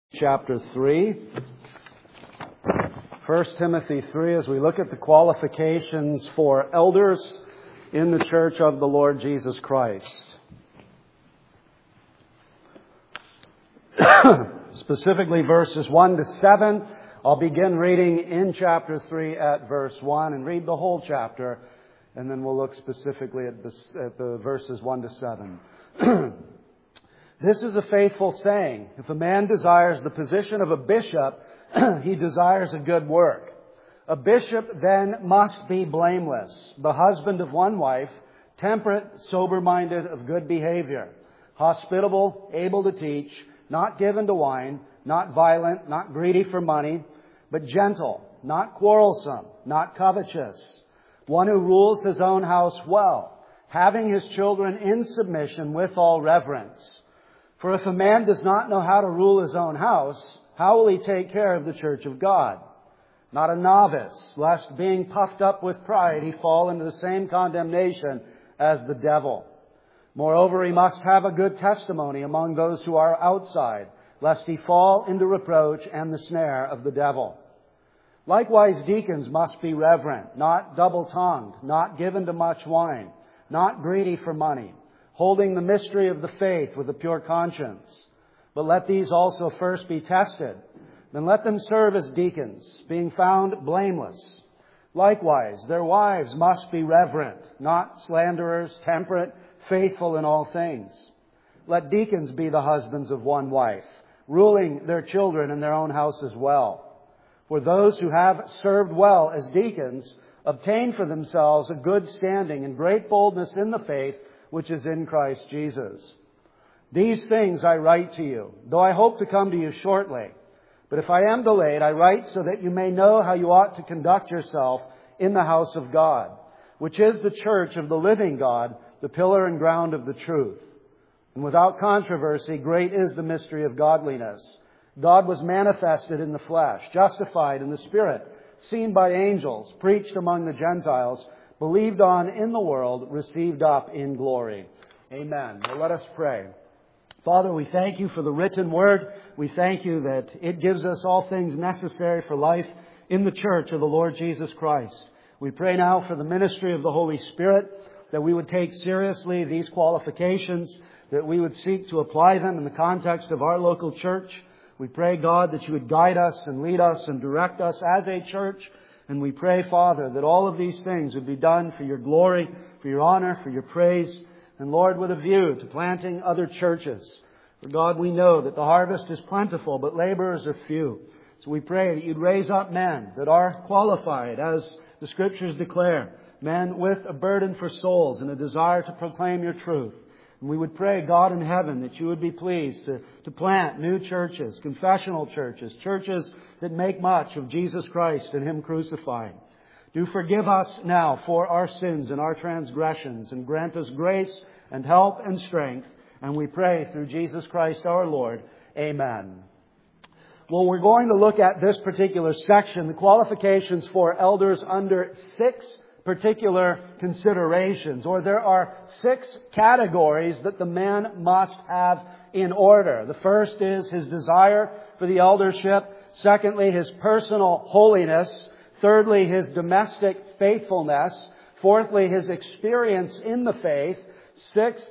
Chapter 3. 1 Timothy 3, as we look at the qualifications for elders in the church of the Lord Jesus Christ. Specifically verses 1 to 7. I'll begin reading in chapter 3 at verse 1 and read the whole chapter, and then we'll look specifically at the verses 1 to 7. This is a faithful saying. If a man desires the position of a bishop, he desires a good work. A bishop then must be blameless, the husband of one wife, temperate, sober-minded, of good behavior, hospitable, able to teach, not given to wine, not violent, not greedy for money, but gentle, not quarrelsome, not covetous, one who rules his own house well, having his children in submission with all reverence. For if a man does not know how to rule his own house, how will he take care of the church of God? Not a novice, lest being puffed up with pride, he fall into the same condemnation as the devil. Moreover, he must have a good testimony among those who are outside, lest he fall into reproach and the snare of the devil. Likewise, deacons must be reverent, not double-tongued, not given to much wine, not greedy for money, holding the mystery of the faith with a pure conscience. But let these also first be tested. Then let them serve as deacons, being found blameless. Likewise, their wives must be reverent, not slanderers, temperate, faithful in all things. Let deacons be the husbands of one wife, ruling their children in their own house as well. For those who have served well as deacons obtain for themselves a good standing and great boldness in the faith which is in Christ Jesus. These things I write to you, though I hope to come to you shortly. But if I am delayed, I write so that you may know how you ought to conduct yourself in the house of God, which is the church of the living God, the pillar and ground of the truth. And without controversy, great is the mystery of godliness. God was manifested in the flesh, justified in the Spirit, seen by angels, preached among the Gentiles, believed on in the world, received up in glory. Amen. Well, let us pray. Father, we thank you for the written word. We thank you that it gives us all things necessary for life in the church of the Lord Jesus Christ. We pray now for the ministry of the Holy Spirit, that we would take seriously these qualifications, that we would seek to apply them in the context of our local church. We pray, God, that you would guide us and lead us and direct us as a church. And we pray, Father, that all of these things would be done for your glory, for your honor, for your praise, and Lord, with a view to planting other churches. For God, we know that the harvest is plentiful, but laborers are few. So we pray that you'd raise up men that are qualified, as the Scriptures declare, men with a burden for souls and a desire to proclaim your truth. And we would pray, God in heaven, that you would be pleased to plant new churches, confessional churches, churches that make much of Jesus Christ and Him crucified. Do forgive us now for our sins and our transgressions, and grant us grace and help and strength. And we pray through Jesus Christ our Lord. Amen. Well, we're going to look at this particular section, the qualifications for elders, under 6 particular considerations, or there are 6 categories that the man must have in order. The first is his desire for the eldership. Secondly, his personal holiness. Thirdly, his domestic faithfulness. Fourthly, his experience in the faith. Sixth,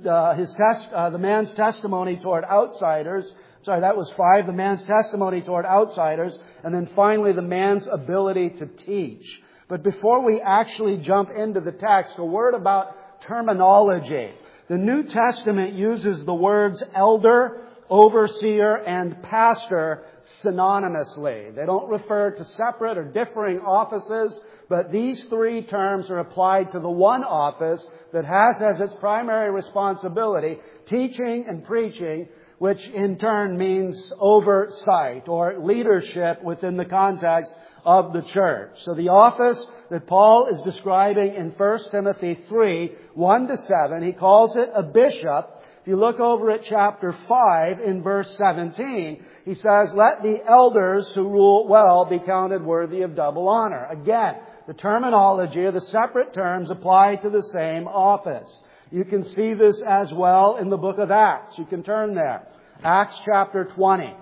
the man's testimony toward outsiders. Sorry, that was 5. The man's testimony toward outsiders. And then finally, the man's ability to teach. But before we actually jump into the text, a word about terminology. The New Testament uses the words elder, overseer, and pastor synonymously. They don't refer to separate or differing offices, but these 3 terms are applied to the one office that has as its primary responsibility teaching and preaching, which in turn means oversight or leadership within the context of the church. So the office that Paul is describing in 1 Timothy 3, 1 to 7, he calls it a bishop. If you look over at chapter 5 in verse 17, he says, let the elders who rule well be counted worthy of double honor. Again, the terminology or the separate terms apply to the same office. You can see this as well in the book of Acts. You can turn there. Acts chapter 20.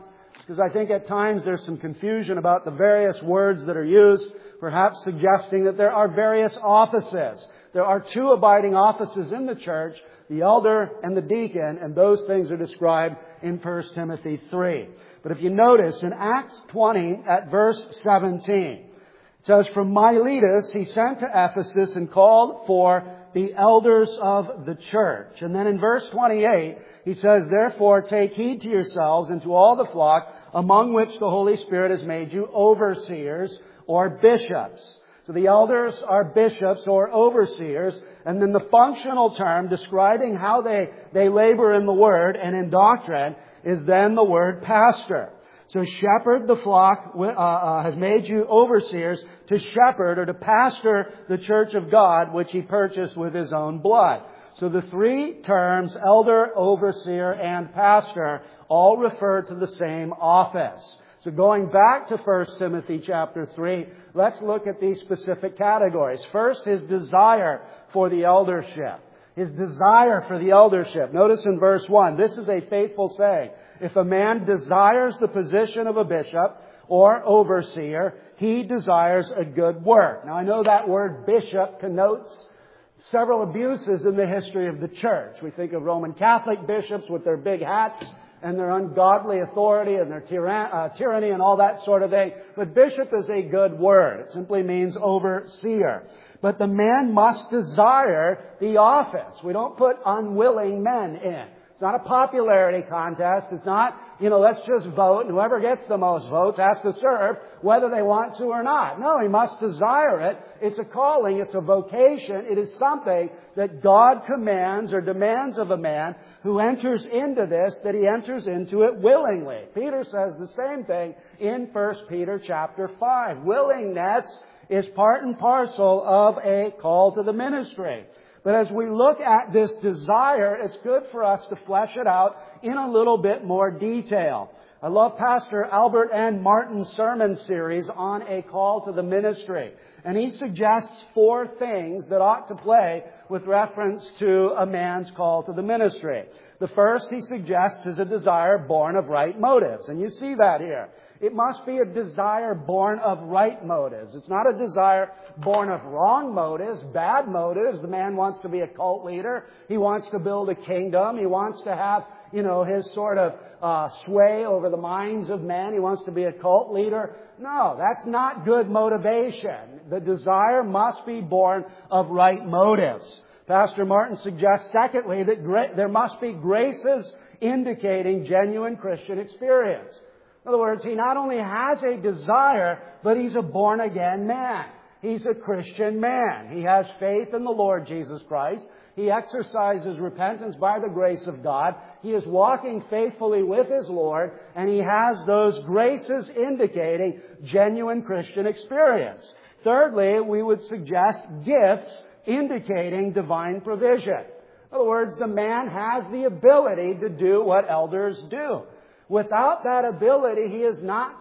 because I think at times there's some confusion about the various words that are used, perhaps suggesting that there are various offices. There are two abiding offices in the church, the elder and the deacon, and those things are described in 1 Timothy 3. But if you notice, in Acts 20 at verse 17, it says, "From Miletus he sent to Ephesus and called for the elders of the church." And then in verse 28, he says, "Therefore take heed to yourselves and to all the flock among which the Holy Spirit has made you overseers or bishops." So the elders are bishops or overseers, and then the functional term describing how they labor in the Word and in doctrine is then the word pastor. So shepherd the flock has made you overseers to shepherd or to pastor the church of God, which He purchased with His own blood. So the three terms, elder, overseer, and pastor, all refer to the same office. So going back to 1 Timothy chapter 3, let's look at these specific categories. First, his desire for the eldership. His desire for the eldership. Notice in verse 1, this is a faithful saying. If a man desires the position of a bishop or overseer, he desires a good work. Now I know that word bishop connotes several abuses in the history of the church. We think of Roman Catholic bishops with their big hats and their ungodly authority and their tyranny and all that sort of thing. But bishop is a good word. It simply means overseer. But the man must desire the office. We don't put unwilling men in. It's not a popularity contest. It's not, let's just vote and whoever gets the most votes has to serve whether they want to or not. No, he must desire it. It's a calling. It's a vocation. It is something that God commands or demands of a man who enters into this, that he enters into it willingly. Peter says the same thing in 1 Peter chapter 5. Willingness is part and parcel of a call to the ministry. But as we look at this desire, it's good for us to flesh it out in a little bit more detail. I love Pastor Albert N. Martin's sermon series on a call to the ministry. And he suggests 4 things that ought to play with reference to a man's call to the ministry. The first he suggests is a desire born of right motives. And you see that here. It must be a desire born of right motives. It's not a desire born of wrong motives, bad motives. The man wants to be a cult leader. He wants to build a kingdom. He wants to have, his sort of sway over the minds of men. He wants to be a cult leader. No, that's not good motivation. The desire must be born of right motives. Pastor Martin suggests, secondly, that there must be graces indicating genuine Christian experience. In other words, he not only has a desire, but he's a born-again man. He's a Christian man. He has faith in the Lord Jesus Christ. He exercises repentance by the grace of God. He is walking faithfully with his Lord, and he has those graces indicating genuine Christian experience. Thirdly, we would suggest gifts indicating divine provision. In other words, the man has the ability to do what elders do. Without that ability, he is not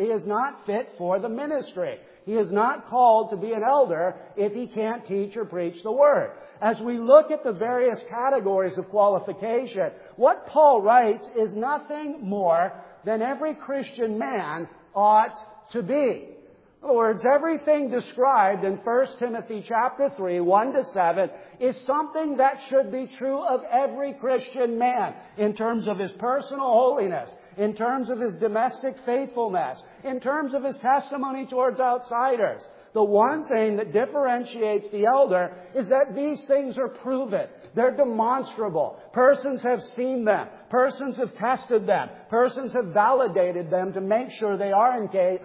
fit for the ministry. He is not called to be an elder if he can't teach or preach the Word. As we look at the various categories of qualification, what Paul writes is nothing more than every Christian man ought to be. In other words, everything described in 1 Timothy chapter 3, 1-7, is something that should be true of every Christian man in terms of his personal holiness, in terms of his domestic faithfulness, in terms of his testimony towards outsiders. The one thing that differentiates the elder is that these things are proven. They're demonstrable. Persons have seen them. Persons have tested them. Persons have validated them to make sure they are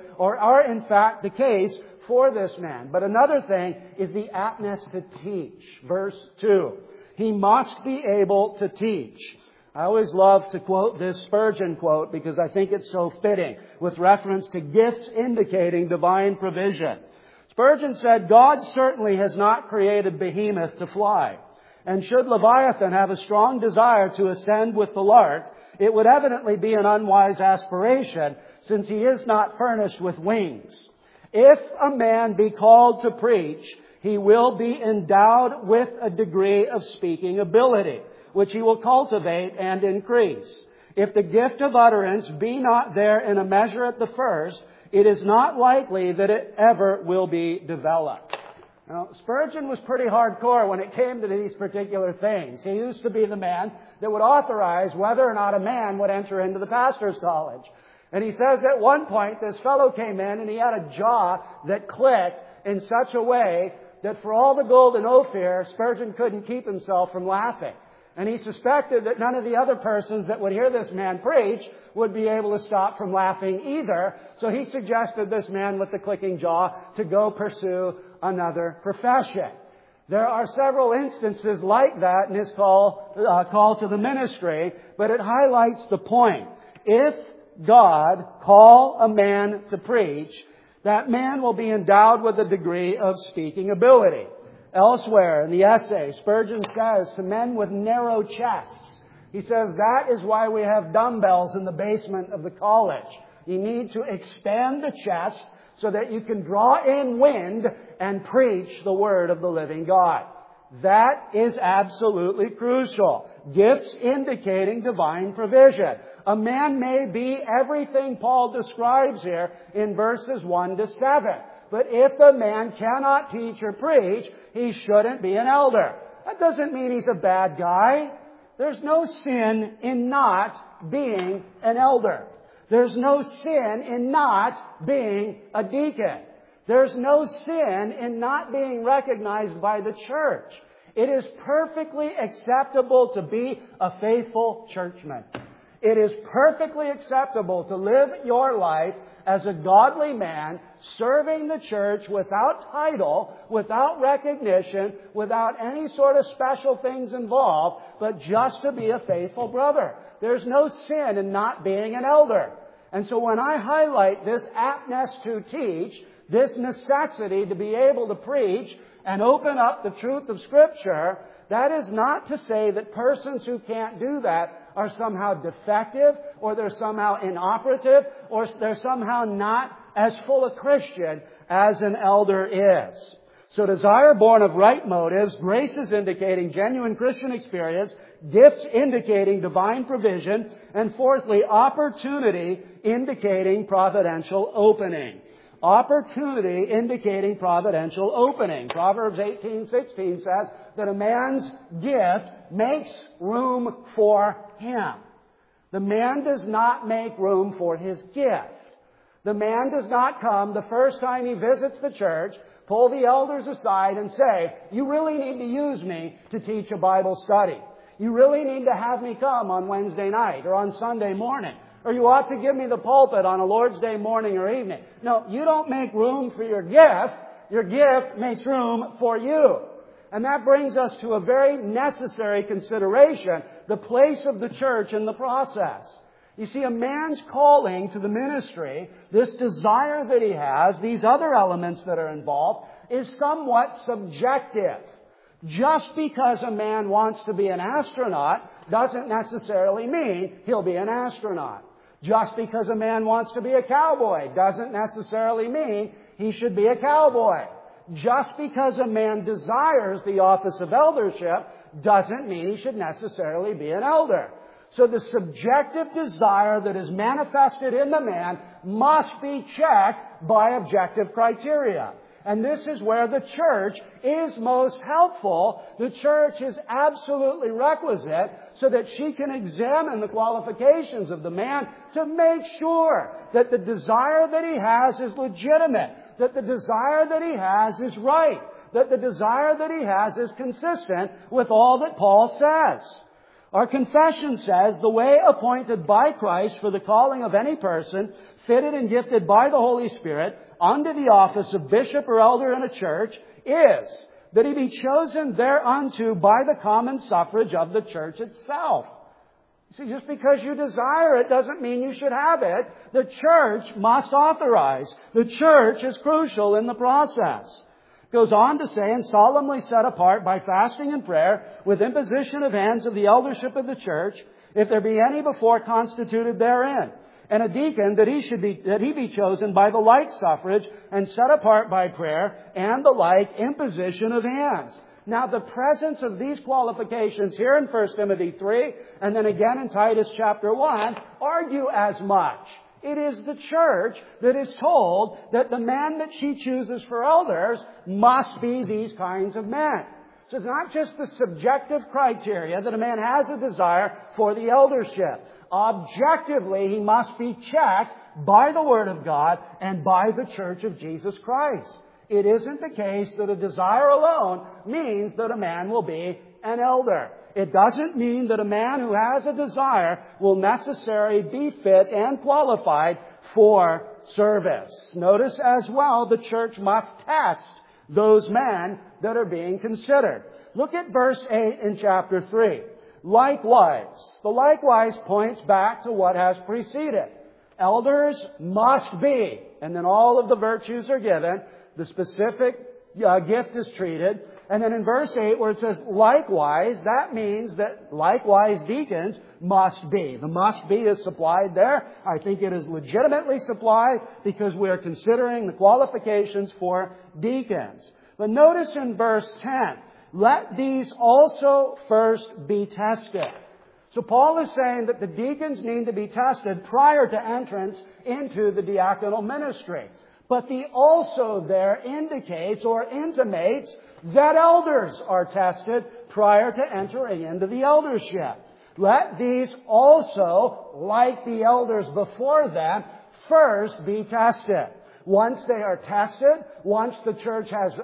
in fact the case for this man. But another thing is the aptness to teach. Verse 2. He must be able to teach. I always love to quote this Spurgeon quote because I think it's so fitting with reference to gifts indicating divine provision. Spurgeon said, "God certainly has not created Behemoth to fly. And should Leviathan have a strong desire to ascend with the lark, it would evidently be an unwise aspiration, since he is not furnished with wings. If a man be called to preach, he will be endowed with a degree of speaking ability, which he will cultivate and increase. If the gift of utterance be not there in a measure at the first, it is not likely that it ever will be developed. Now, Spurgeon was pretty hardcore when it came to these particular things. He used to be the man that would authorize whether or not a man would enter into the pastor's college. And he says at one point this fellow came in and he had a jaw that clicked in such a way that for all the golden Ophir, Spurgeon couldn't keep himself from laughing. And he suspected that none of the other persons that would hear this man preach would be able to stop from laughing either. So he suggested this man with the clicking jaw to go pursue another profession. There are several instances like that in his call to the ministry, but it highlights the point. If God call a man to preach, that man will be endowed with a degree of speaking ability. Elsewhere in the essay, Spurgeon says to men with narrow chests, he says that is why we have dumbbells in the basement of the college. You need to expand the chest so that you can draw in wind and preach the Word of the living God. That is absolutely crucial. Gifts indicating divine provision. A man may be everything Paul describes here in verses 1 to 7. But if the man cannot teach or preach, he shouldn't be an elder. That doesn't mean he's a bad guy. There's no sin in not being an elder. There's no sin in not being a deacon. There's no sin in not being recognized by the church. It is perfectly acceptable to be a faithful churchman. It is perfectly acceptable to live your life as a godly man, serving the church without title, without recognition, without any sort of special things involved, but just to be a faithful brother. There's no sin in not being an elder. And so when I highlight this aptness to teach, this necessity to be able to preach and open up the truth of Scripture, that is not to say that persons who can't do that are somehow defective, or they're somehow inoperative, or they're somehow not as full a Christian as an elder is. So desire born of right motives, grace is indicating genuine Christian experience, gifts indicating divine provision, and fourthly, opportunity indicating providential opening. Opportunity indicating providential opening. Proverbs 18:16 says that a man's gift makes room for him. The man does not make room for his gift. The man does not come the first time he visits the church, pull the elders aside and say, you really need to use me to teach a Bible study. You really need to have me come on Wednesday night or on Sunday morning. Or you ought to give me the pulpit on a Lord's Day morning or evening. No, you don't make room for your gift. Your gift makes room for you. And that brings us to a very necessary consideration, the place of the church in the process. You see, a man's calling to the ministry, this desire that he has, these other elements that are involved, is somewhat subjective. Just because a man wants to be an astronaut doesn't necessarily mean he'll be an astronaut. Just because a man wants to be a cowboy doesn't necessarily mean he should be a cowboy. Just because a man desires the office of eldership doesn't mean he should necessarily be an elder. So the subjective desire that is manifested in the man must be checked by objective criteria. And this is where the church is most helpful. The church is absolutely requisite so that she can examine the qualifications of the man to make sure that the desire that he has is legitimate, that the desire that he has is right, that the desire that he has is consistent with all that Paul says. Our confession says the way appointed by Christ for the calling of any person, fitted and gifted by the Holy Spirit, unto the office of bishop or elder in a church, is that he be chosen thereunto by the common suffrage of the church itself. See, just because you desire it doesn't mean you should have it. The church must authorize. The church is crucial in the process. It goes on to say, and solemnly set apart by fasting and prayer, with imposition of hands of the eldership of the church, if there be any before constituted therein. And a deacon, that he be chosen by the like suffrage, and set apart by prayer, and the like imposition of hands. Now, the presence of these qualifications here in 1 Timothy 3 and then again in Titus chapter 1 argue as much. It is the church that is told that the man that she chooses for elders must be these kinds of men. So it's not just the subjective criteria that a man has a desire for the eldership. Objectively, he must be checked by the Word of God and by the Church of Jesus Christ. It isn't the case that a desire alone means that a man will be an elder. It doesn't mean that a man who has a desire will necessarily be fit and qualified for service. Notice as well, the church must test those men that are being considered. Look at verse 8 in chapter 3. Likewise. The likewise points back to what has preceded. Elders must be, and then all of the virtues are given. The specific gift is treated. And then in verse 8 where it says likewise, that means that likewise deacons must be. The must be is supplied there. I think it is legitimately supplied because we are considering the qualifications for deacons. But notice in verse 10, let these also first be tested. So Paul is saying that the deacons need to be tested prior to entrance into the diaconal ministry. But the also there indicates or intimates that elders are tested prior to entering into the eldership. Let these also, like the elders before them, first be tested. Once they are tested, once the church has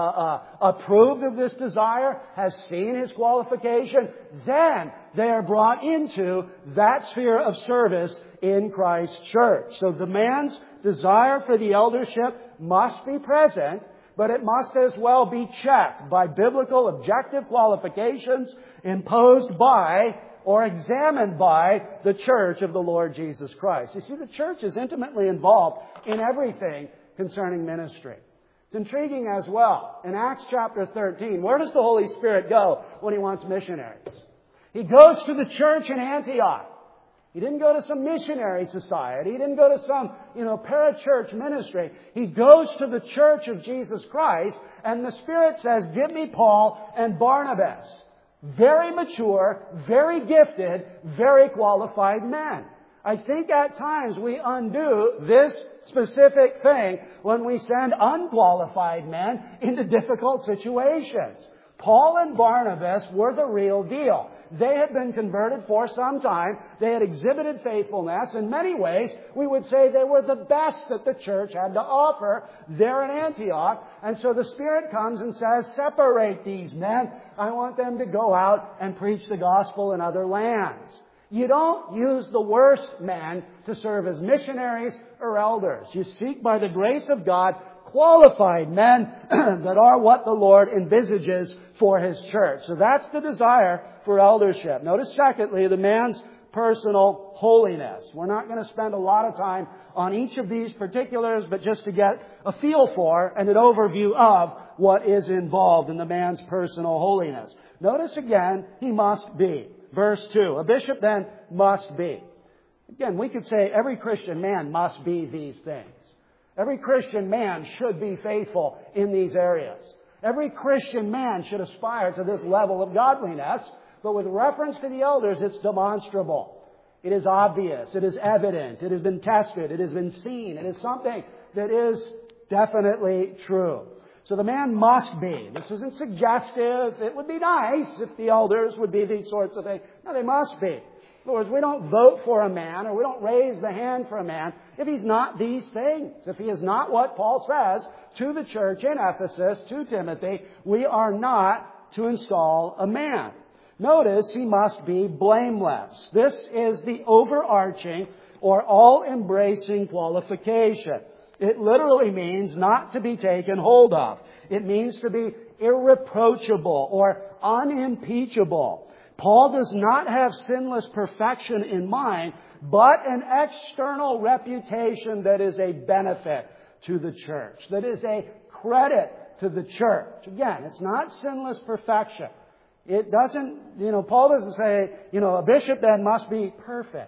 approved of this desire, has seen his qualification, then they are brought into that sphere of service in Christ's church. So the man's desire for the eldership must be present, but it must as well be checked by biblical objective qualifications imposed by or examined by the church of the Lord Jesus Christ. You see, the church is intimately involved in everything concerning ministry. It's intriguing as well. In Acts chapter 13, where does the Holy Spirit go when He wants missionaries? He goes to the church in Antioch. He didn't go to some missionary society. He didn't go to some, parachurch ministry. He goes to the church of Jesus Christ, and the Spirit says, give me Paul and Barnabas. Very mature, very gifted, very qualified men. I think at times we undo this specific thing when we send unqualified men into difficult situations. Paul and Barnabas were the real deal. They had been converted for some time. They had exhibited faithfulness. In many ways, we would say they were the best that the church had to offer there in Antioch. And so the Spirit comes and says, separate these men. I want them to go out and preach the gospel in other lands. You don't use the worst men to serve as missionaries or elders. You seek by the grace of God qualified men that are what the Lord envisages for His church. So that's the desire for eldership. Notice secondly, the man's personal holiness. We're not going to spend a lot of time on each of these particulars, but just to get a feel for and an overview of what is involved in the man's personal holiness. Notice again, he must be. Verse 2, a bishop then must be. Again, we could say every Christian man must be these things. Every Christian man should be faithful in these areas. Every Christian man should aspire to this level of godliness, but with reference to the elders, it's demonstrable. It is obvious. It is evident. It has been tested. It has been seen. It is something that is definitely true. So the man must be. This isn't suggestive. It would be nice if the elders would be these sorts of things. No, they must be. In other words, we don't vote for a man or we don't raise the hand for a man if he's not these things. If he is not what Paul says to the church in Ephesus, to Timothy, we are not to install a man. Notice he must be blameless. This is the overarching or all-embracing qualification. It literally means not to be taken hold of. It means to be irreproachable or unimpeachable. Paul does not have sinless perfection in mind, but an external reputation that is a benefit to the church, that is a credit to the church. Again, it's not sinless perfection. It doesn't, Paul doesn't say, a bishop then must be perfect.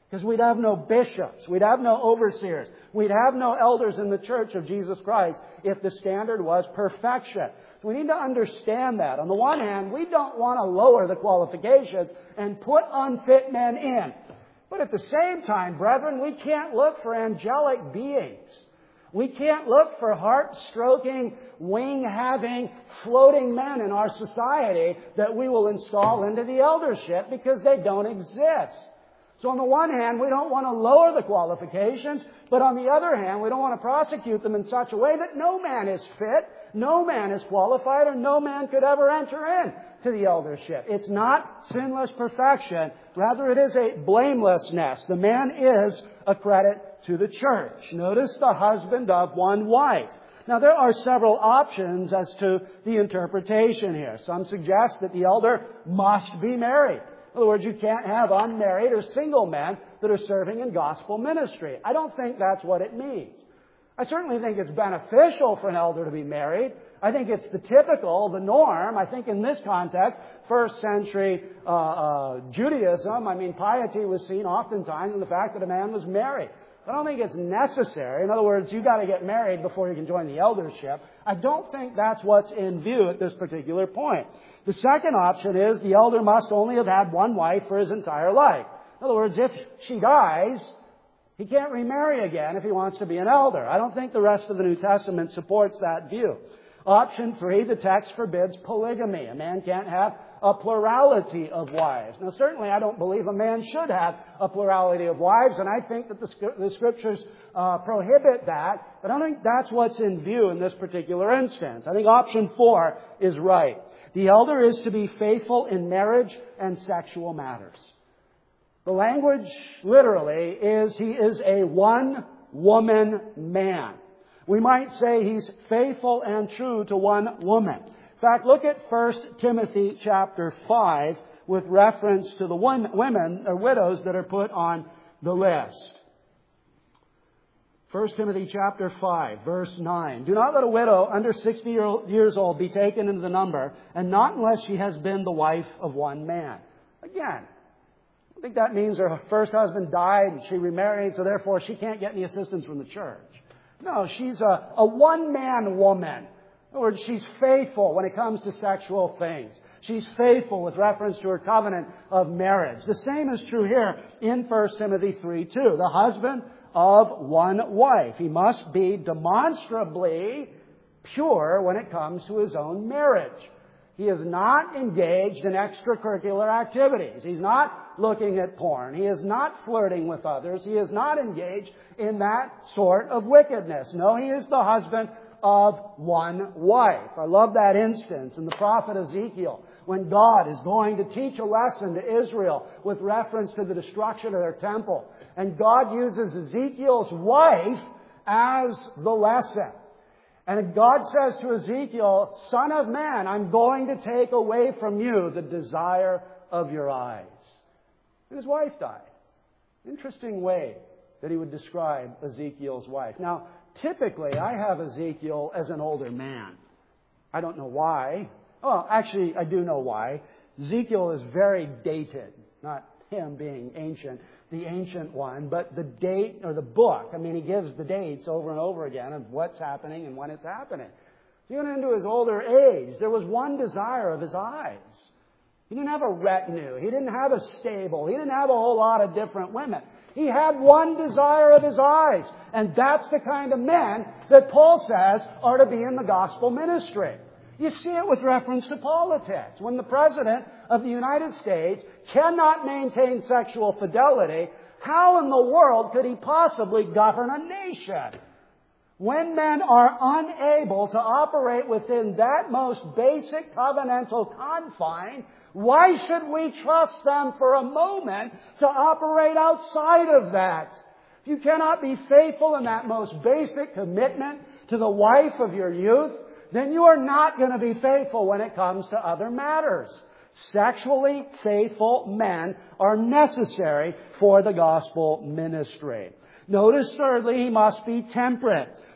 Because we'd have no bishops. We'd have no overseers. We'd have no elders in the church of Jesus Christ if the standard was perfection. So we need to understand that. On the one hand, we don't want to lower the qualifications and put unfit men in. But at the same time, brethren, we can't look for angelic beings. We can't look for heart-stroking, wing-having, floating men in our society that we will install into the eldership because they don't exist. So on the one hand, we don't want to lower the qualifications, but on the other hand, we don't want to prosecute them in such a way that no man is fit, no man is qualified, or no man could ever enter in to the eldership. It's not sinless perfection. Rather, it is a blamelessness. The man is a credit to the church. Notice the husband of one wife. Now, there are several options as to the interpretation here. Some suggest that the elder must be married. In other words, you can't have unmarried or single men that are serving in gospel ministry. I don't think that's what it means. I certainly think it's beneficial for an elder to be married. I think it's the typical, the norm. I think in this context, first century Judaism, piety was seen oftentimes in the fact that a man was married. I don't think it's necessary. In other words, you've got to get married before you can join the eldership. I don't think that's what's in view at this particular point. The second option is the elder must only have had one wife for his entire life. In other words, if she dies, he can't remarry again if he wants to be an elder. I don't think the rest of the New Testament supports that view. Option 3, the text forbids polygamy. A man can't have a plurality of wives. Now, certainly I don't believe a man should have a plurality of wives, and I think that the Scriptures prohibit that, but I don't think that's what's in view in this particular instance. I think option 4 is right. The elder is to be faithful in marriage and sexual matters. The language literally is he is a one-woman man. We might say he's faithful and true to one woman. In fact, look at 1 Timothy chapter 5 with reference to the women or widows that are put on the list. 1 Timothy chapter 5, verse 9. Do not let a widow under 60 years old be taken into the number, and not unless she has been the wife of one man. Again, I think that means her first husband died and she remarried, so therefore she can't get any assistance from the church. No, she's a one-man woman. In other words, she's faithful when it comes to sexual things. She's faithful with reference to her covenant of marriage. The same is true here in 1 Timothy 3:2. The husband of one wife. He must be demonstrably pure when it comes to his own marriage. He is not engaged in extracurricular activities. He's not looking at porn. He is not flirting with others. He is not engaged in that sort of wickedness. No, he is the husband of one wife. I love that instance in the prophet Ezekiel when God is going to teach a lesson to Israel with reference to the destruction of their temple. And God uses Ezekiel's wife as the lesson. And God says to Ezekiel, Son of man, I'm going to take away from you the desire of your eyes. And his wife died. Interesting way that he would describe Ezekiel's wife. Now, typically, I have Ezekiel as an older man. I don't know why. Well, actually, I do know why. Ezekiel is very dated. Not him being ancient, the ancient one, but the date or the book. I mean, he gives the dates over and over again of what's happening and when it's happening. Even into his older age, there was one desire of his eyes. He didn't have a retinue. He didn't have a stable. He didn't have a whole lot of different women. He had one desire of his eyes. And that's the kind of men that Paul says are to be in the gospel ministry. You see it with reference to politics. When the President of the United States cannot maintain sexual fidelity, how in the world could he possibly govern a nation? When men are unable to operate within that most basic covenantal confine, why should we trust them for a moment to operate outside of that? If you cannot be faithful in that most basic commitment to the wife of your youth, then you are not going to be faithful when it comes to other matters. Sexually faithful men are necessary for the gospel ministry. Notice, thirdly, he must be temperate.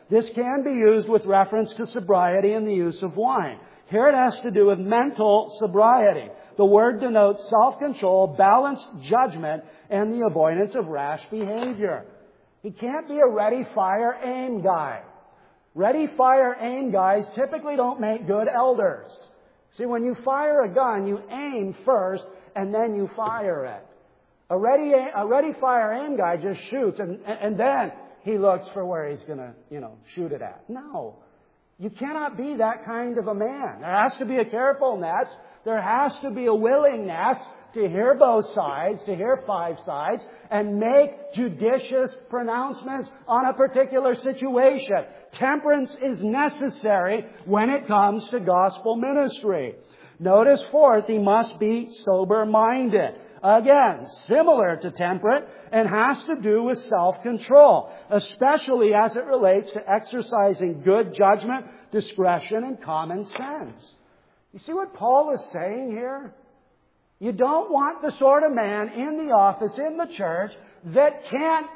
This can be used with reference to sobriety and the use of wine. Here it has to do with mental sobriety. The word denotes self-control, balanced judgment, and the avoidance of rash behavior. He can't be a ready, fire, aim guy. Ready, fire, aim guys typically don't make good elders. See, when you fire a gun, you aim first and then you fire it. A ready, fire, aim guy just shoots and then he looks for where he's going to, shoot it at. No. You cannot be that kind of a man. There has to be a carefulness. There has to be a willingness to hear both sides, to hear 5 sides, and make judicious pronouncements on a particular situation. Temperance is necessary when it comes to gospel ministry. Notice, fourth, he must be sober-minded. Again, similar to temperate, and has to do with self-control, especially as it relates to exercising good judgment, discretion, and common sense. You see what Paul is saying here? You don't want the sort of man in the office, in the church, that can't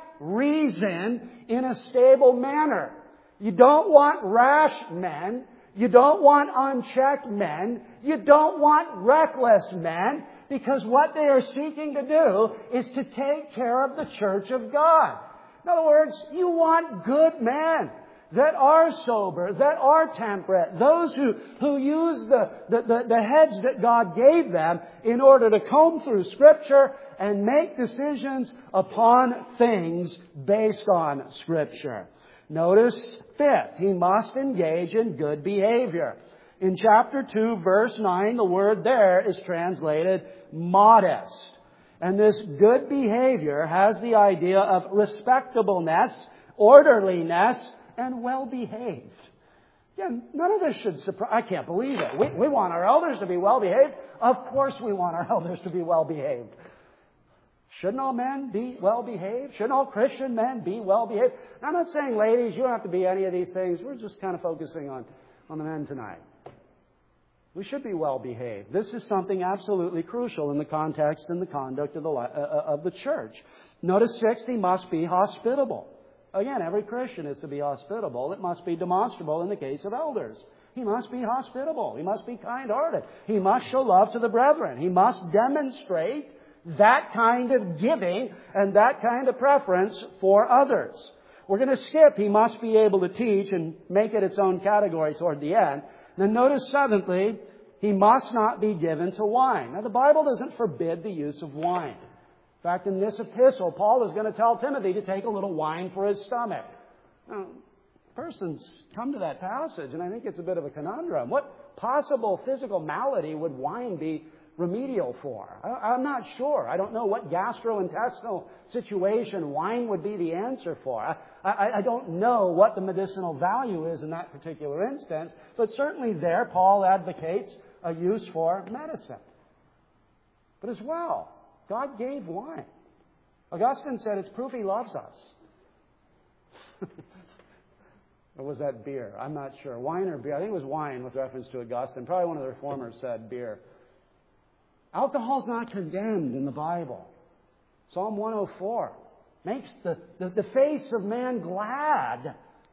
reason in a stable manner. You don't want rash men. You don't want unchecked men. You don't want reckless men, because what they are seeking to do is to take care of the church of God. In other words, you want good men that are sober, that are temperate, those who use the heads that God gave them in order to comb through Scripture and make decisions upon things based on Scripture. Notice, fifth, he must engage in good behavior. In chapter 2, verse 9, the word there is translated modest. And this good behavior has the idea of respectableness, orderliness, and well-behaved. Again, none of this should surprise. I can't believe it. We want our elders to be well-behaved. Of course we want our elders to be well-behaved. Shouldn't all men be well-behaved? Shouldn't all Christian men be well-behaved? I'm not saying, ladies, you don't have to be any of these things. We're just kind of focusing on the men tonight. We should be well-behaved. This is something absolutely crucial in the context and the conduct of the church. Notice, sixth, he must be hospitable. Again, every Christian is to be hospitable. It must be demonstrable in the case of elders. He must be hospitable. He must be kind-hearted. He must show love to the brethren. He must demonstrate that kind of giving and that kind of preference for others. We're going to skip, he must be able to teach and make it its own category toward the end. Then notice, seventhly, he must not be given to wine. Now, the Bible doesn't forbid the use of wine. In fact, in this epistle, Paul is going to tell Timothy to take a little wine for his stomach. Now, persons come to that passage, and I think it's a bit of a conundrum. What possible physical malady would wine be remedial for? I'm not sure. I don't know what gastrointestinal situation wine would be the answer for. I don't know what the medicinal value is in that particular instance, but certainly there Paul advocates a use for medicine. But as well, God gave wine. Augustine said it's proof He loves us. Or was that beer? I'm not sure. Wine or beer? I think it was wine with reference to Augustine. Probably one of the reformers said beer. Alcohol is not condemned in the Bible. Psalm 104 makes the face of man glad.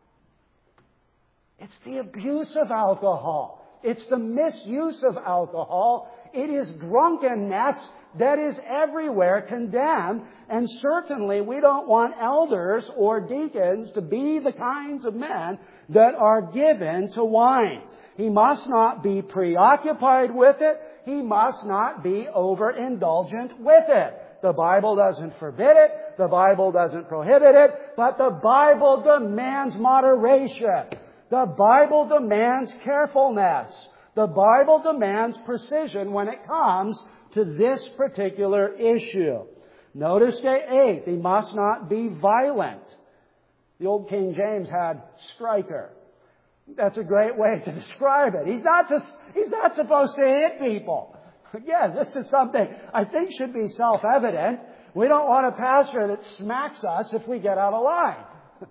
It's the abuse of alcohol. It's the misuse of alcohol. It is drunkenness that is everywhere condemned. And certainly we don't want elders or deacons to be the kinds of men that are given to wine. He must not be preoccupied with it. He must not be overindulgent with it. The Bible doesn't forbid it. The Bible doesn't prohibit it. But the Bible demands moderation. The Bible demands carefulness. The Bible demands precision when it comes to this particular issue. Notice the eighth, he must not be violent. The old King James had striker. That's a great way to describe it. He's not supposed to hit people. Again, this is something I think should be self-evident. We don't want a pastor that smacks us if we get out of line.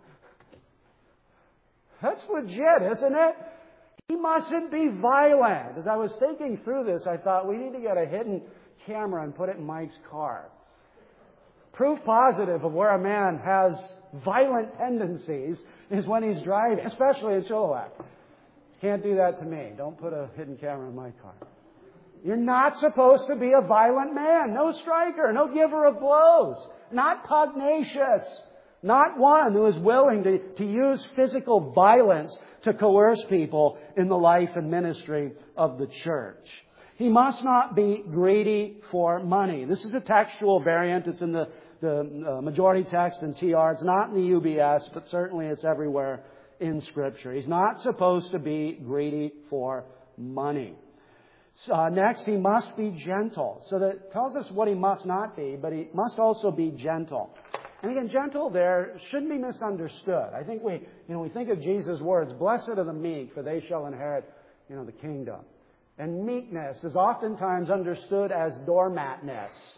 That's legit, isn't it? He mustn't be violent. As I was thinking through this, I thought we need to get a hidden camera and put it in Mike's car. Proof positive of where a man has violent tendencies is when he's driving, especially in Chilliwack. Can't do that to me. Don't put a hidden camera in my car. You're not supposed to be a violent man. No striker, no giver of blows, not pugnacious, not one who is willing to use physical violence to coerce people in the life and ministry of the church. He must not be greedy for money. This is a textual variant. It's in the majority text in TR. It's not in the UBS, but certainly it's everywhere in Scripture. He's not supposed to be greedy for money. Next, he must be gentle. So that tells us what he must not be, but he must also be gentle. And again, gentle there shouldn't be misunderstood. I think we think of Jesus' words, "Blessed are the meek, for they shall inherit, the kingdom." And meekness is oftentimes understood as doormatness.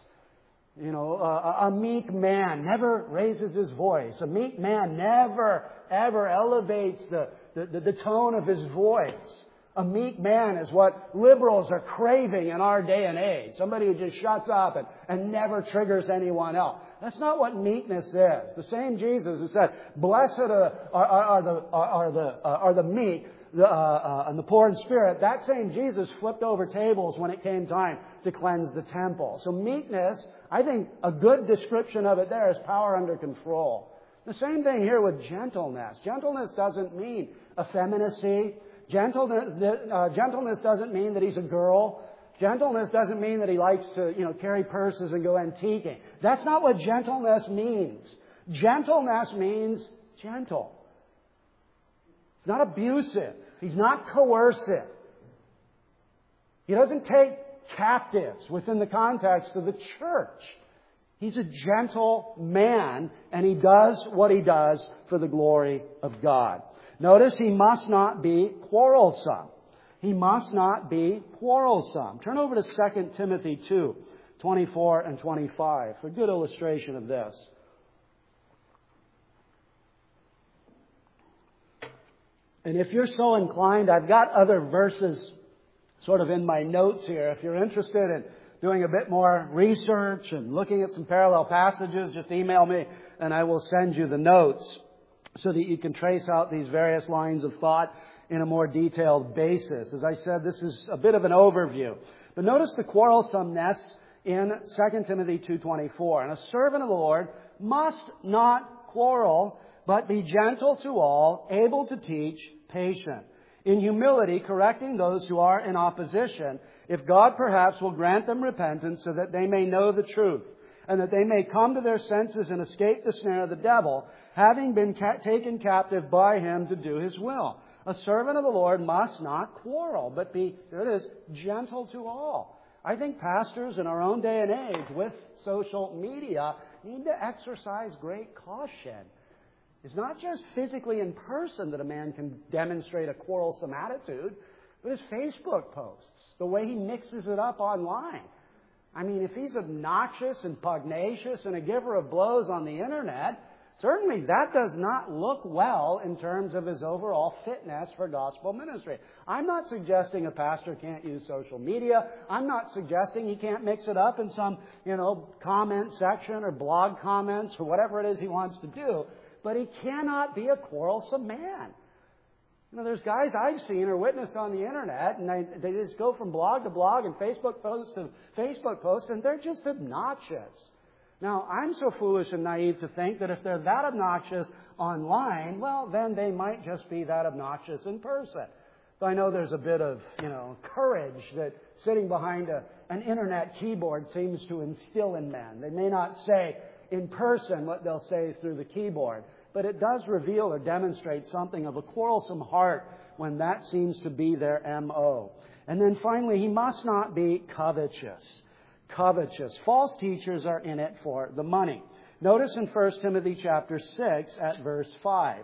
A meek man never raises his voice. A meek man never, ever elevates the tone of his voice. A meek man is what liberals are craving in our day and age. Somebody who just shuts up and never triggers anyone else. That's not what meekness is. The same Jesus who said, "Blessed are the meek and the poor in spirit," that same Jesus flipped over tables when it came time to cleanse the temple. So meekness, I think a good description of it there is power under control. The same thing here with gentleness. Gentleness doesn't mean effeminacy. Gentleness doesn't mean that he's a girl. Gentleness doesn't mean that he likes to, carry purses and go antiquing. That's not what gentleness means. Gentleness means gentle. It's not abusive. He's not coercive. He doesn't take captives within the context of the church. He's a gentle man, and he does what he does for the glory of God. Notice he must not be quarrelsome. He must not be quarrelsome. Turn over to 2 Timothy 2, 24 and 25 for a good illustration of this. And if you're so inclined, I've got other verses sort of in my notes here. If you're interested in doing a bit more research and looking at some parallel passages, just email me and I will send you the notes so that you can trace out these various lines of thought in a more detailed basis. As I said, this is a bit of an overview. But notice the quarrelsomeness in 2 Timothy 2:24. "And a servant of the Lord must not quarrel, but be gentle to all, able to teach, patient, in humility correcting those who are in opposition, if God perhaps will grant them repentance so that they may know the truth, and that they may come to their senses and escape the snare of the devil, having been taken captive by him to do his will." A servant of the Lord must not quarrel, but be, there it is, gentle to all. I think pastors in our own day and age with social media need to exercise great caution. It's not just physically in person that a man can demonstrate a quarrelsome attitude, but his Facebook posts, the way he mixes it up online. I mean, if he's obnoxious and pugnacious and a giver of blows on the internet, certainly that does not look well in terms of his overall fitness for gospel ministry. I'm not suggesting a pastor can't use social media. I'm not suggesting he can't mix it up in some, comment section or blog comments or whatever it is he wants to do. But he cannot be a quarrelsome man. There's guys I've seen or witnessed on the internet, and they just go from blog to blog and Facebook post to Facebook post, and they're just obnoxious. Now, I'm so foolish and naive to think that if they're that obnoxious online, well, then they might just be that obnoxious in person. So I know there's a bit of, courage that sitting behind an internet keyboard seems to instill in men. They may not say in person what they'll say through the keyboard, but it does reveal or demonstrate something of a quarrelsome heart when that seems to be their M.O. And then finally, he must not be covetous. Covetous. False teachers are in it for the money. Notice in 1 Timothy chapter 6 at verse 5.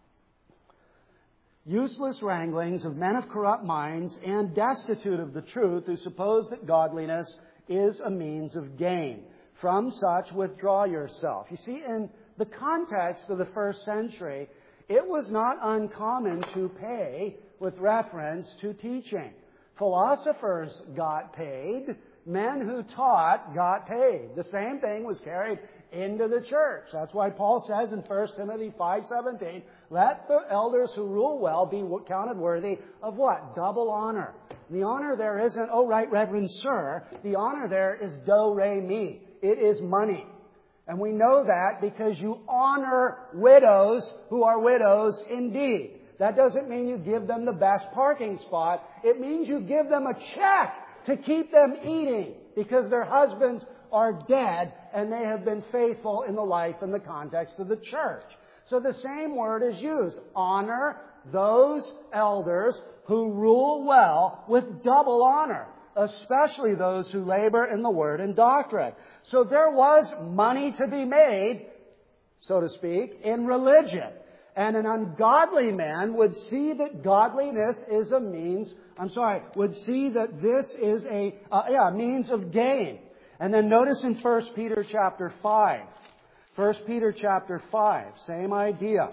"Useless wranglings of men of corrupt minds and destitute of the truth, who suppose that godliness is a means of gain. From such withdraw yourself." You see, in the context of the first century, it was not uncommon to pay with reference to teaching. Philosophers got paid, Men who taught got paid. The same thing was carried into the church. That's why Paul says in 1 Timothy 5:17, let the elders who rule well be counted worthy of what? Double honor. The honor there isn't, oh, right, Reverend Sir. The honor there is do, re, mi. It is money. And we know that because you honor widows who are widows indeed. That doesn't mean you give them the best parking spot. It means you give them a check to keep them eating because their husbands are dead and they have been faithful in the life and the context of the church. So the same word is used. Honor those elders who rule well with double honor, especially those who labor in the word and doctrine. So there was money to be made, so to speak, in religion. And an ungodly man would see that godliness is a means, would see that this is a means of gain. And then notice in 1 Peter chapter 5. 1 Peter chapter 5, same idea.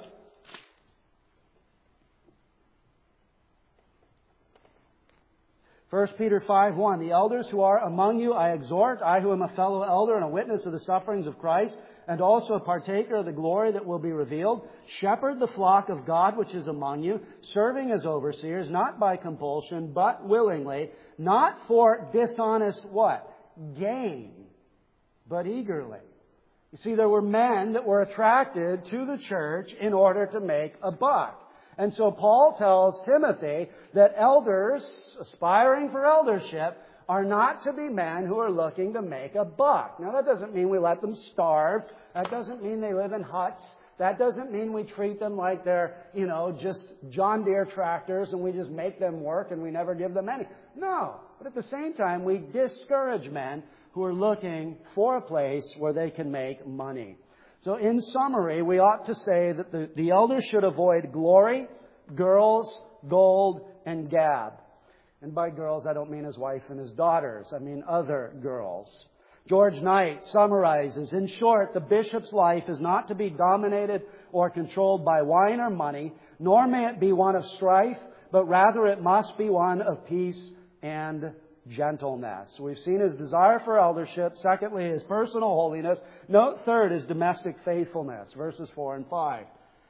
First Peter 5:1, the elders who are among you I exhort, I who am a fellow elder and a witness of the sufferings of Christ, and also a partaker of the glory that will be revealed. Shepherd the flock of God which is among you, serving as overseers, not by compulsion, but willingly, not for dishonest what? Gain, but eagerly. You see, there were men that were attracted to the church in order to make a buck. And so Paul tells Timothy that elders aspiring for eldership are not to be men who are looking to make a buck. Now, that doesn't mean we let them starve. That doesn't mean they live in huts. That doesn't mean we treat them like they're, just John Deere tractors and we just make them work and we never give them any. No. But at the same time, we discourage men who are looking for a place where they can make money. So in summary, we ought to say that the elders should avoid glory, girls, gold, and gab. And by girls, I don't mean his wife and his daughters. I mean other girls. George Knight summarizes, in short, the bishop's life is not to be dominated or controlled by wine or money, nor may it be one of strife, but rather it must be one of peace and gentleness. We've seen his desire for eldership. Secondly, his personal holiness. Note third, his domestic faithfulness. Verses 4 and 5.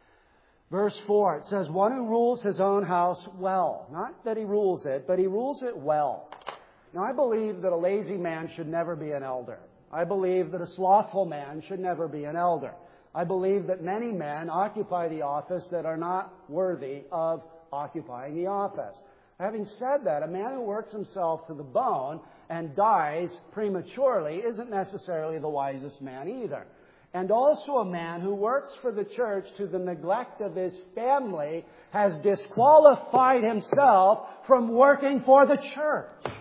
Verse 4, it says, one who rules his own house well. Not that he rules it, but he rules it well. Now, I believe that a lazy man should never be an elder. I believe that a slothful man should never be an elder. I believe that many men occupy the office that are not worthy of occupying the office. Having said that, a man who works himself to the bone and dies prematurely isn't necessarily the wisest man either. And also a man who works for the church to the neglect of his family has disqualified himself from working for the church.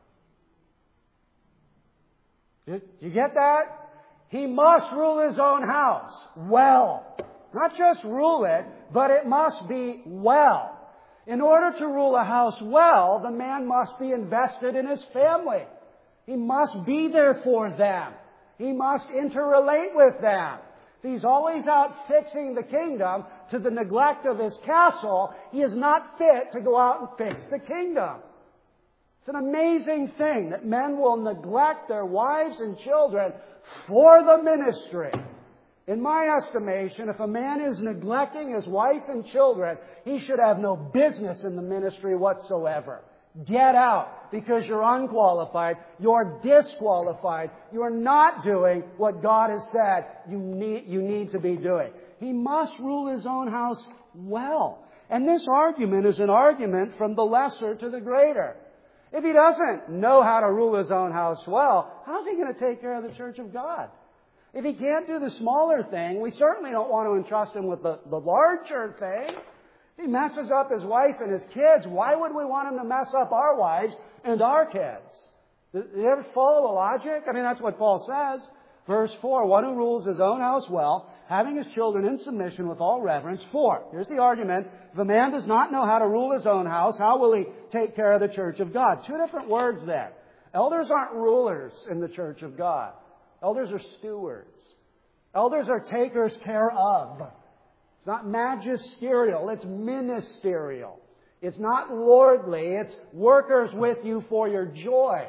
You get that? He must rule his own house well. Not just rule it, but it must be well. In order to rule a house well, the man must be invested in his family. He must be there for them. He must interrelate with them. If he's always out fixing the kingdom to the neglect of his castle, he is not fit to go out and fix the kingdom. It's an amazing thing that men will neglect their wives and children for the ministry. In my estimation, if a man is neglecting his wife and children, he should have no business in the ministry whatsoever. Get out, because you're unqualified. You're disqualified. You're not doing what God has said you need to be doing. He must rule his own house well. And this argument is an argument from the lesser to the greater. If he doesn't know how to rule his own house well, how's he going to take care of the church of God? If he can't do the smaller thing, we certainly don't want to entrust him with the larger thing. If he messes up his wife and his kids, why would we want him to mess up our wives and our kids? Do you ever follow the logic? I mean, that's what Paul says. Verse 4, one who rules his own house well, having his children in submission with all reverence. 4, here's the argument. If a man does not know how to rule his own house, how will he take care of the church of God? 2 different words there. Elders aren't rulers in the church of God. Elders are stewards. Elders are takers care of. It's not magisterial, it's ministerial. It's not lordly, it's workers with you for your joy.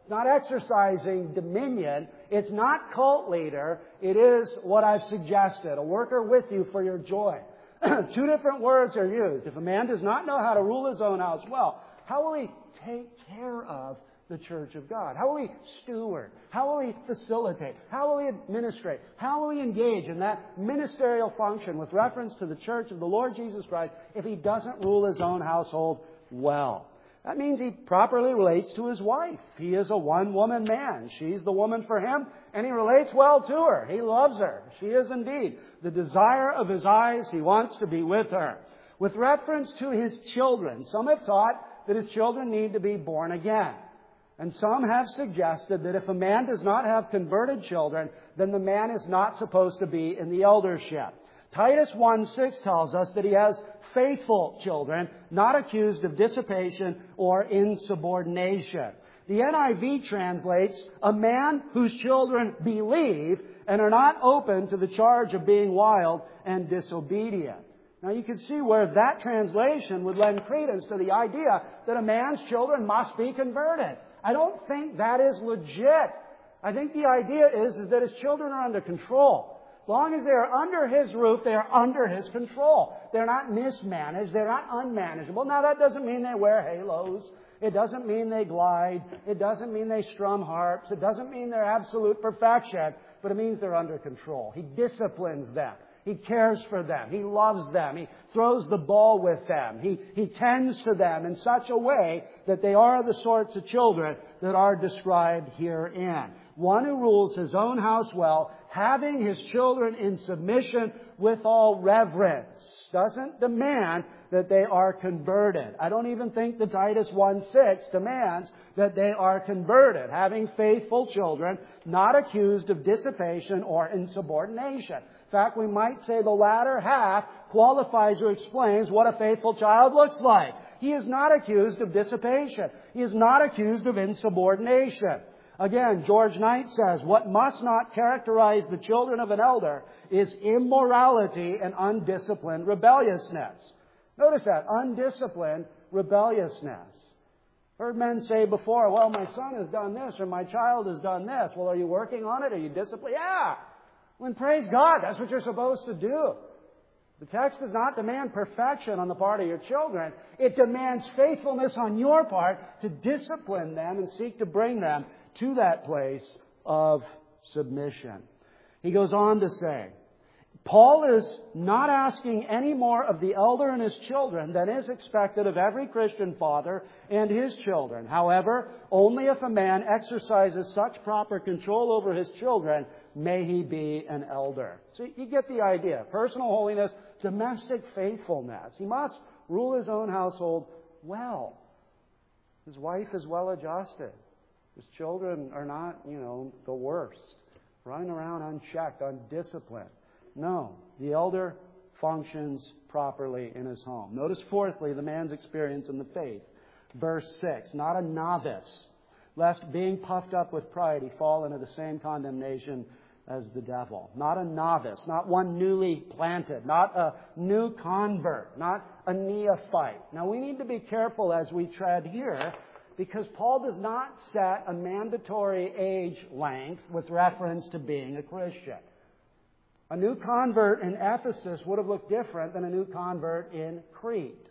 It's not exercising dominion. It's not cult leader. It is what I've suggested, a worker with you for your joy. Two different words are used. If a man does not know how to rule his own house well, how will he take care of the church of God? How will he steward? How will he facilitate? How will he administrate? How will he engage in that ministerial function with reference to the church of the Lord Jesus Christ if he doesn't rule his own household well? That means he properly relates to his wife. He is a one-woman man. She's the woman for him, and he relates well to her. He loves her. She is indeed the desire of his eyes. He wants to be with her. With reference to his children, some have taught that his children need to be born again. And some have suggested that if a man does not have converted children, then the man is not supposed to be in the eldership. Titus 1:6 tells us that he has faithful children, not accused of dissipation or insubordination. The NIV translates, a man whose children believe and are not open to the charge of being wild and disobedient. Now you can see where that translation would lend credence to the idea that a man's children must be converted. I don't think that is legit. I think the idea is that his children are under control. As long as they are under his roof, they are under his control. They're not mismanaged. They're not unmanageable. Now, that doesn't mean they wear halos. It doesn't mean they glide. It doesn't mean they strum harps. It doesn't mean they're absolute perfection. But it means they're under control. He disciplines them. He cares for them. He loves them. He throws the ball with them. He tends to them in such a way that they are the sorts of children that are described herein. One who rules his own house well, having his children in submission with all reverence, doesn't demand that they are converted. I don't even think the Titus 1:6 demands that they are converted, having faithful children, not accused of dissipation or insubordination. In fact, we might say the latter half qualifies or explains what a faithful child looks like. He is not accused of dissipation. He is not accused of insubordination. Again, George Knight says, what must not characterize the children of an elder is immorality and undisciplined rebelliousness. Notice that, undisciplined rebelliousness. Heard men say before, well, my son has done this or my child has done this. Well, are you working on it? Are you disciplined? Yeah. Well, praise God. That's what you're supposed to do. The text does not demand perfection on the part of your children. It demands faithfulness on your part to discipline them and seek to bring them to that place of submission. He goes on to say, Paul is not asking any more of the elder and his children than is expected of every Christian father and his children. However, only if a man exercises such proper control over his children may he be an elder. So you get the idea. Personal holiness, domestic faithfulness. He must rule his own household well. His wife is well adjusted. His children are not, the worst. Running around unchecked, undisciplined. No, the elder functions properly in his home. Notice fourthly, the man's experience in the faith. Verse 6, not a novice, lest being puffed up with pride he fall into the same condemnation as the devil. Not a novice, not one newly planted, not a new convert, not a neophyte. Now we need to be careful as we tread here, because Paul does not set a mandatory age length with reference to being a Christian. A new convert in Ephesus would have looked different than a new convert in Crete.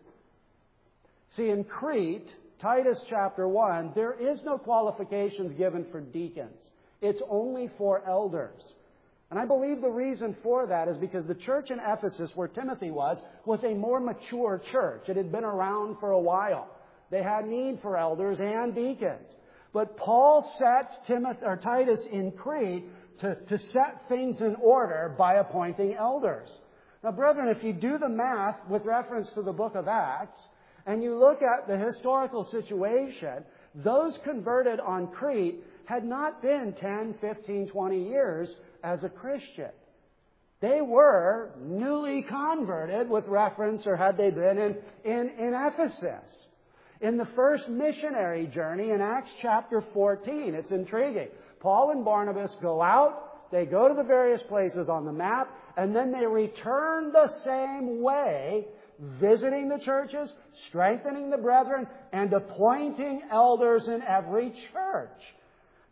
See, in Crete, Titus chapter 1, there is no qualifications given for deacons. It's only for elders. And I believe the reason for that is because the church in Ephesus, where Timothy was a more mature church. It had been around for a while. They had need for elders and deacons. But Paul sets Titus in Crete to set things in order by appointing elders. Now, brethren, if you do the math with reference to the book of Acts, and you look at the historical situation, those converted on Crete had not been 10, 15, 20 years as a Christian. They were newly converted with reference, or had they been in Ephesus. In the first missionary journey in Acts chapter 14, it's intriguing. Paul and Barnabas go out, they go to the various places on the map, and then they return the same way, visiting the churches, strengthening the brethren, and appointing elders in every church.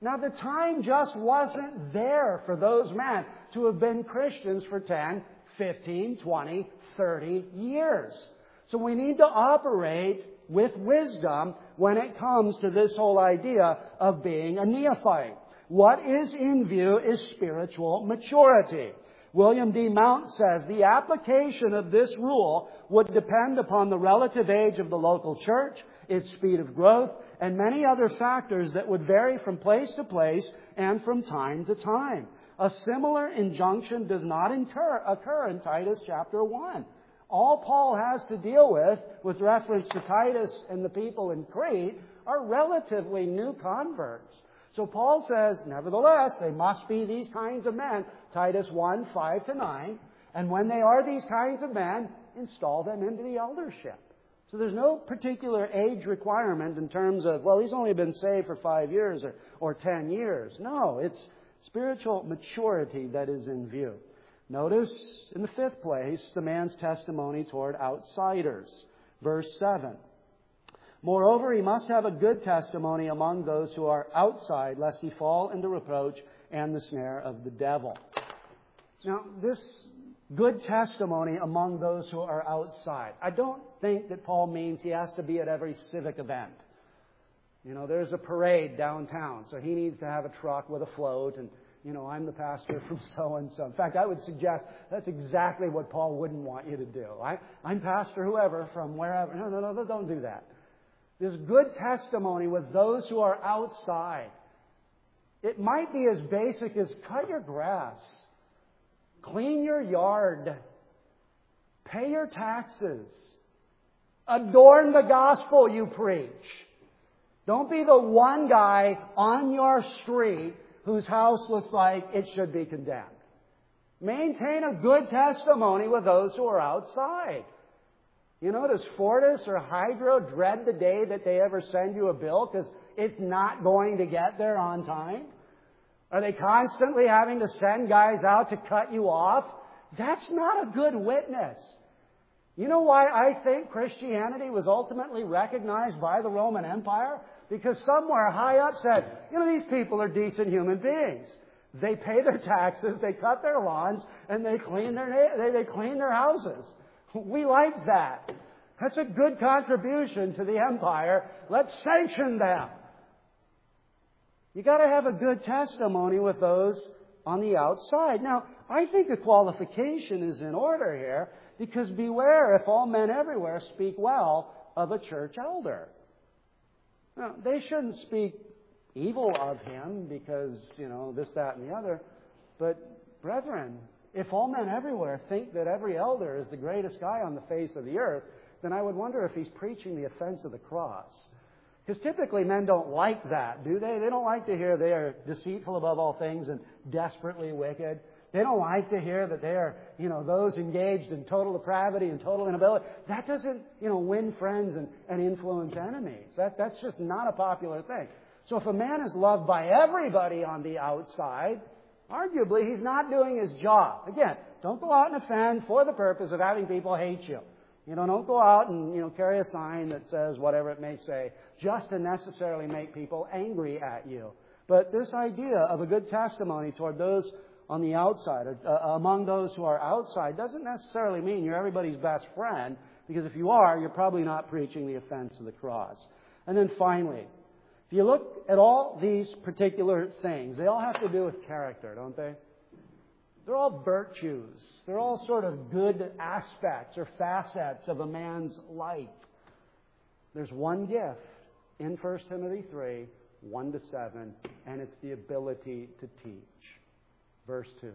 Now, the time just wasn't there for those men to have been Christians for 10, 15, 20, 30 years. So we need to operate with wisdom when it comes to this whole idea of being a neophyte. What is in view is spiritual maturity. William D. Mount says the application of this rule would depend upon the relative age of the local church, its speed of growth, and many other factors that would vary from place to place and from time to time. A similar injunction does not occur in Titus chapter 1. All Paul has to deal with reference to Titus and the people in Crete, are relatively new converts. So Paul says, nevertheless, they must be these kinds of men, Titus 1, 5-9. And when they are these kinds of men, install them into the eldership. So there's no particular age requirement in terms of, well, he's only been saved for 5 years or 10 years. No, it's spiritual maturity that is in view. Notice, in the fifth place, the man's testimony toward outsiders. Verse 7. Moreover, he must have a good testimony among those who are outside, lest he fall into reproach and the snare of the devil. Now, this good testimony among those who are outside. I don't think that Paul means he has to be at every civic event. You know, there's a parade downtown, so he needs to have a truck with a float and, you know, I'm the pastor from so-and-so. In fact, I would suggest that's exactly what Paul wouldn't want you to do. I'm pastor whoever from wherever. No, don't do that. This good testimony with those who are outside. It might be as basic as cut your grass, clean your yard, pay your taxes, adorn the gospel you preach. Don't be the one guy on your street whose house looks like it should be condemned. Maintain a good testimony with those who are outside. You know, does Fortis or Hydro dread the day that they ever send you a bill because it's not going to get there on time? Are they constantly having to send guys out to cut you off? That's not a good witness. You know why I think Christianity was ultimately recognized by the Roman Empire? Because somewhere high up said, you know, these people are decent human beings. They pay their taxes, they cut their lawns, and they clean their houses. We like that. That's a good contribution to the empire. Let's sanction them. You got to have a good testimony with those on the outside. Now, I think the qualification is in order here, because beware if all men everywhere speak well of a church elder. Now, they shouldn't speak evil of him because, you know, this, that, and the other. But, brethren, if all men everywhere think that every elder is the greatest guy on the face of the earth, then I would wonder if he's preaching the offense of the cross. Because typically men don't like that, do they? They don't like to hear they are deceitful above all things and desperately wicked. They don't like to hear that they are, you know, those engaged in total depravity and total inability. That doesn't, you know, win friends and influence enemies. That's just not a popular thing. So if a man is loved by everybody on the outside, arguably he's not doing his job. Again, don't go out and offend for the purpose of having people hate you. You know, don't go out and, you know, carry a sign that says whatever it may say, just to necessarily make people angry at you. But this idea of a good testimony toward those on the outside, among those who are outside, doesn't necessarily mean you're everybody's best friend, because if you are, you're probably not preaching the offense of the cross. And then finally, if you look at all these particular things, they all have to do with character, don't they? They're all virtues. They're all sort of good aspects or facets of a man's life. There's one gift in 1 Timothy 3, 1-7, and it's the ability to teach. Verse 2.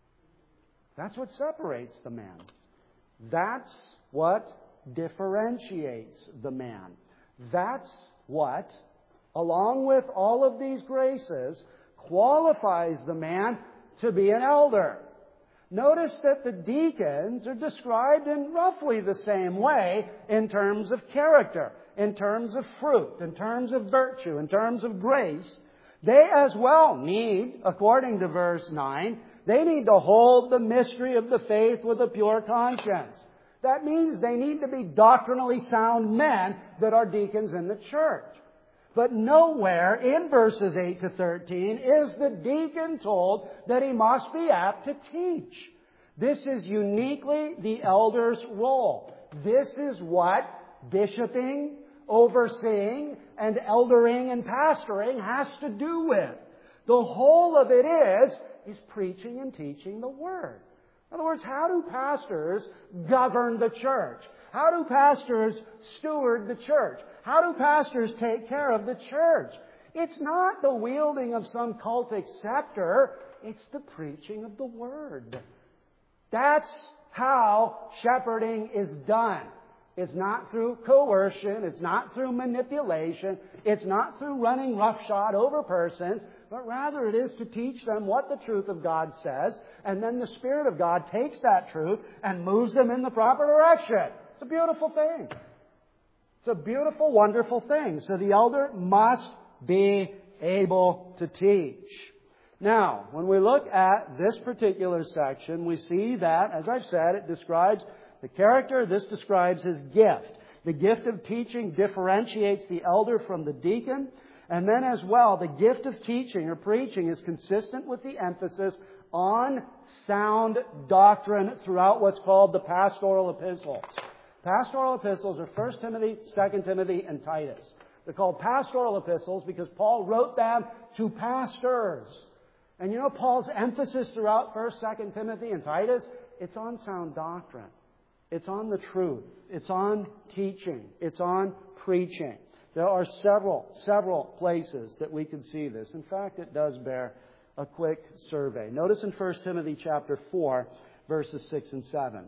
That's what separates the man. That's what differentiates the man. That's what, along with all of these graces, qualifies the man to be an elder. Notice that the deacons are described in roughly the same way in terms of character, in terms of fruit, in terms of virtue, in terms of grace. They as well need, according to verse 9, they need to hold the mystery of the faith with a pure conscience. That means they need to be doctrinally sound men that are deacons in the church. But nowhere in verses 8 to 13 is the deacon told that he must be apt to teach. This is uniquely the elder's role. This is what bishoping, overseeing, and eldering and pastoring has to do with. The whole of it is preaching and teaching the Word. In other words, how do pastors govern the church? How do pastors steward the church? How do pastors take care of the church? It's not the wielding of some cultic scepter. It's the preaching of the Word. That's how shepherding is done. It's not through coercion. It's not through manipulation. It's not through running roughshod over persons. But rather it is to teach them what the truth of God says. And then the Spirit of God takes that truth and moves them in the proper direction. It's a beautiful thing. It's a beautiful, wonderful thing. So the elder must be able to teach. Now, when we look at this particular section, we see that, as I've said, it describes the character. This describes his gift. The gift of teaching differentiates the elder from the deacon. And then as well, the gift of teaching or preaching is consistent with the emphasis on sound doctrine throughout what's called the pastoral epistles. Pastoral epistles are 1 Timothy, 2 Timothy, and Titus. They're called pastoral epistles because Paul wrote them to pastors. And you know Paul's emphasis throughout 1, 2 Timothy, and Titus? It's on sound doctrine. It's on the truth. It's on teaching. It's on preaching. There are several places that we can see this. In fact, it does bear a quick survey. Notice in 1 Timothy chapter 4, verses 6 and 7.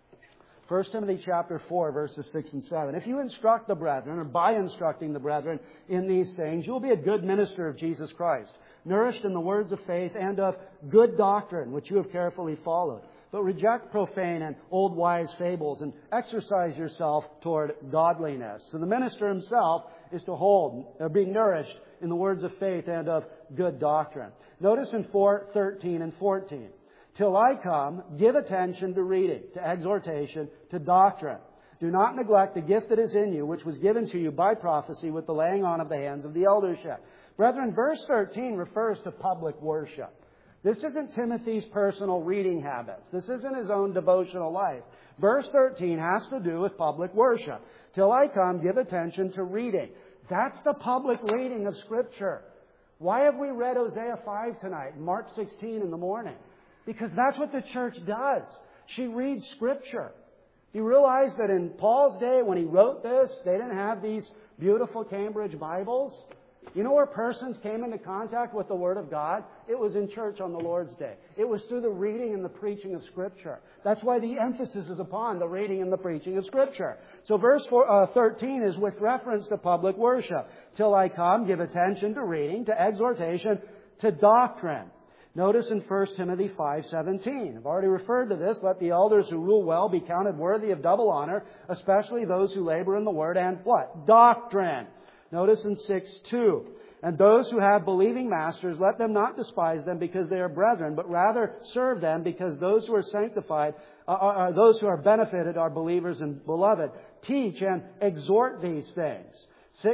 1 Timothy chapter 4, verses 6 and 7. If you instruct the brethren, or by instructing the brethren in these things, you will be a good minister of Jesus Christ, nourished in the words of faith and of good doctrine, which you have carefully followed. But reject profane and old wise fables and exercise yourself toward godliness. So the minister himself is to be nourished in the words of faith and of good doctrine. Notice in 4:13 and 14. Till I come, give attention to reading, to exhortation, to doctrine. Do not neglect the gift that is in you, which was given to you by prophecy with the laying on of the hands of the eldership. Brethren, verse 13 refers to public worship. This isn't Timothy's personal reading habits. This isn't his own devotional life. Verse 13 has to do with public worship. Till I come, give attention to reading. That's the public reading of Scripture. Why have we read Hosea 5 tonight and Mark 16 in the morning? Because that's what the church does. She reads Scripture. Do you realize that in Paul's day, when he wrote this, they didn't have these beautiful Cambridge Bibles? You know where persons came into contact with the Word of God? It was in church on the Lord's Day. It was through the reading and the preaching of Scripture. That's why the emphasis is upon the reading and the preaching of Scripture. So verse 13 is with reference to public worship. Till I come, give attention to reading, to exhortation, to doctrine. Notice in 1 Timothy 5:17. I've already referred to this. Let the elders who rule well be counted worthy of double honor, especially those who labor in the Word and what? Doctrine. Notice in 6:2. And those who have believing masters, let them not despise them because they are brethren, but rather serve them because those who are sanctified, those who are benefited are believers and beloved. Teach and exhort these things.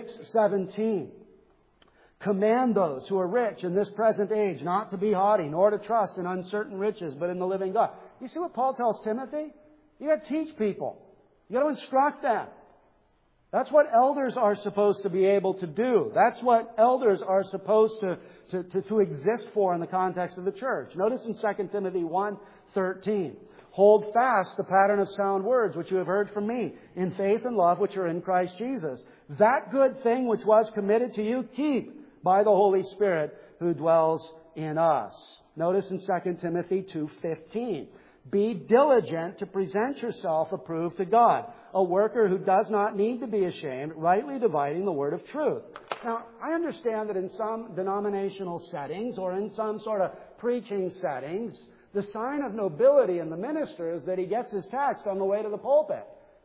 6:17. Command those who are rich in this present age not to be haughty, nor to trust in uncertain riches, but in the living God. You see what Paul tells Timothy? You got to teach people. You got to instruct them. That's what elders are supposed to be able to do. That's what elders are supposed to exist for in the context of the church. Notice in 2 Timothy 1:13. Hold fast the pattern of sound words which you have heard from me, in faith and love which are in Christ Jesus. That good thing which was committed to you, keep by the Holy Spirit who dwells in us. Notice in 2 Timothy 2:15. Be diligent to present yourself approved to God, a worker who does not need to be ashamed, rightly dividing the word of truth. Now, I understand that in some denominational settings or in some sort of preaching settings, the sign of nobility in the minister is that he gets his text on the way to the pulpit.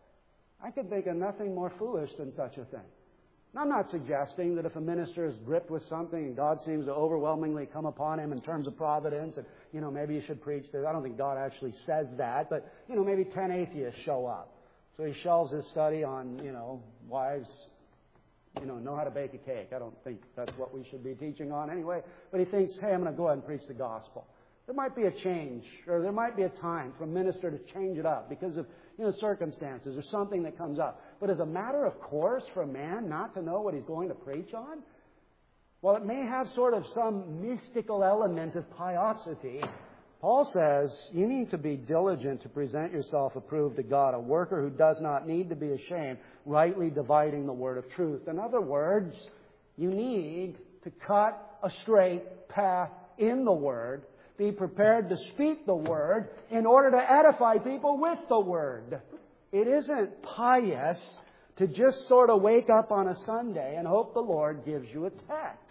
I could think of nothing more foolish than such a thing. And I'm not suggesting that if a minister is gripped with something and God seems to overwhelmingly come upon him in terms of providence and, maybe you should preach this. I don't think God actually says that, but, maybe 10 atheists show up. So he shelves his study on, wives, know how to bake a cake. I don't think that's what we should be teaching on anyway. But he thinks, hey, I'm going to go ahead and preach the gospel. There might be a change, or there might be a time for a minister to change it up because of, circumstances or something that comes up. But as a matter of course for a man not to know what he's going to preach on, while it may have sort of some mystical element of piosity, Paul says you need to be diligent to present yourself approved to God, a worker who does not need to be ashamed, rightly dividing the word of truth. In other words, you need to cut a straight path in the Word, be prepared to speak the Word in order to edify people with the Word. It isn't pious to just sort of wake up on a Sunday and hope the Lord gives you a text.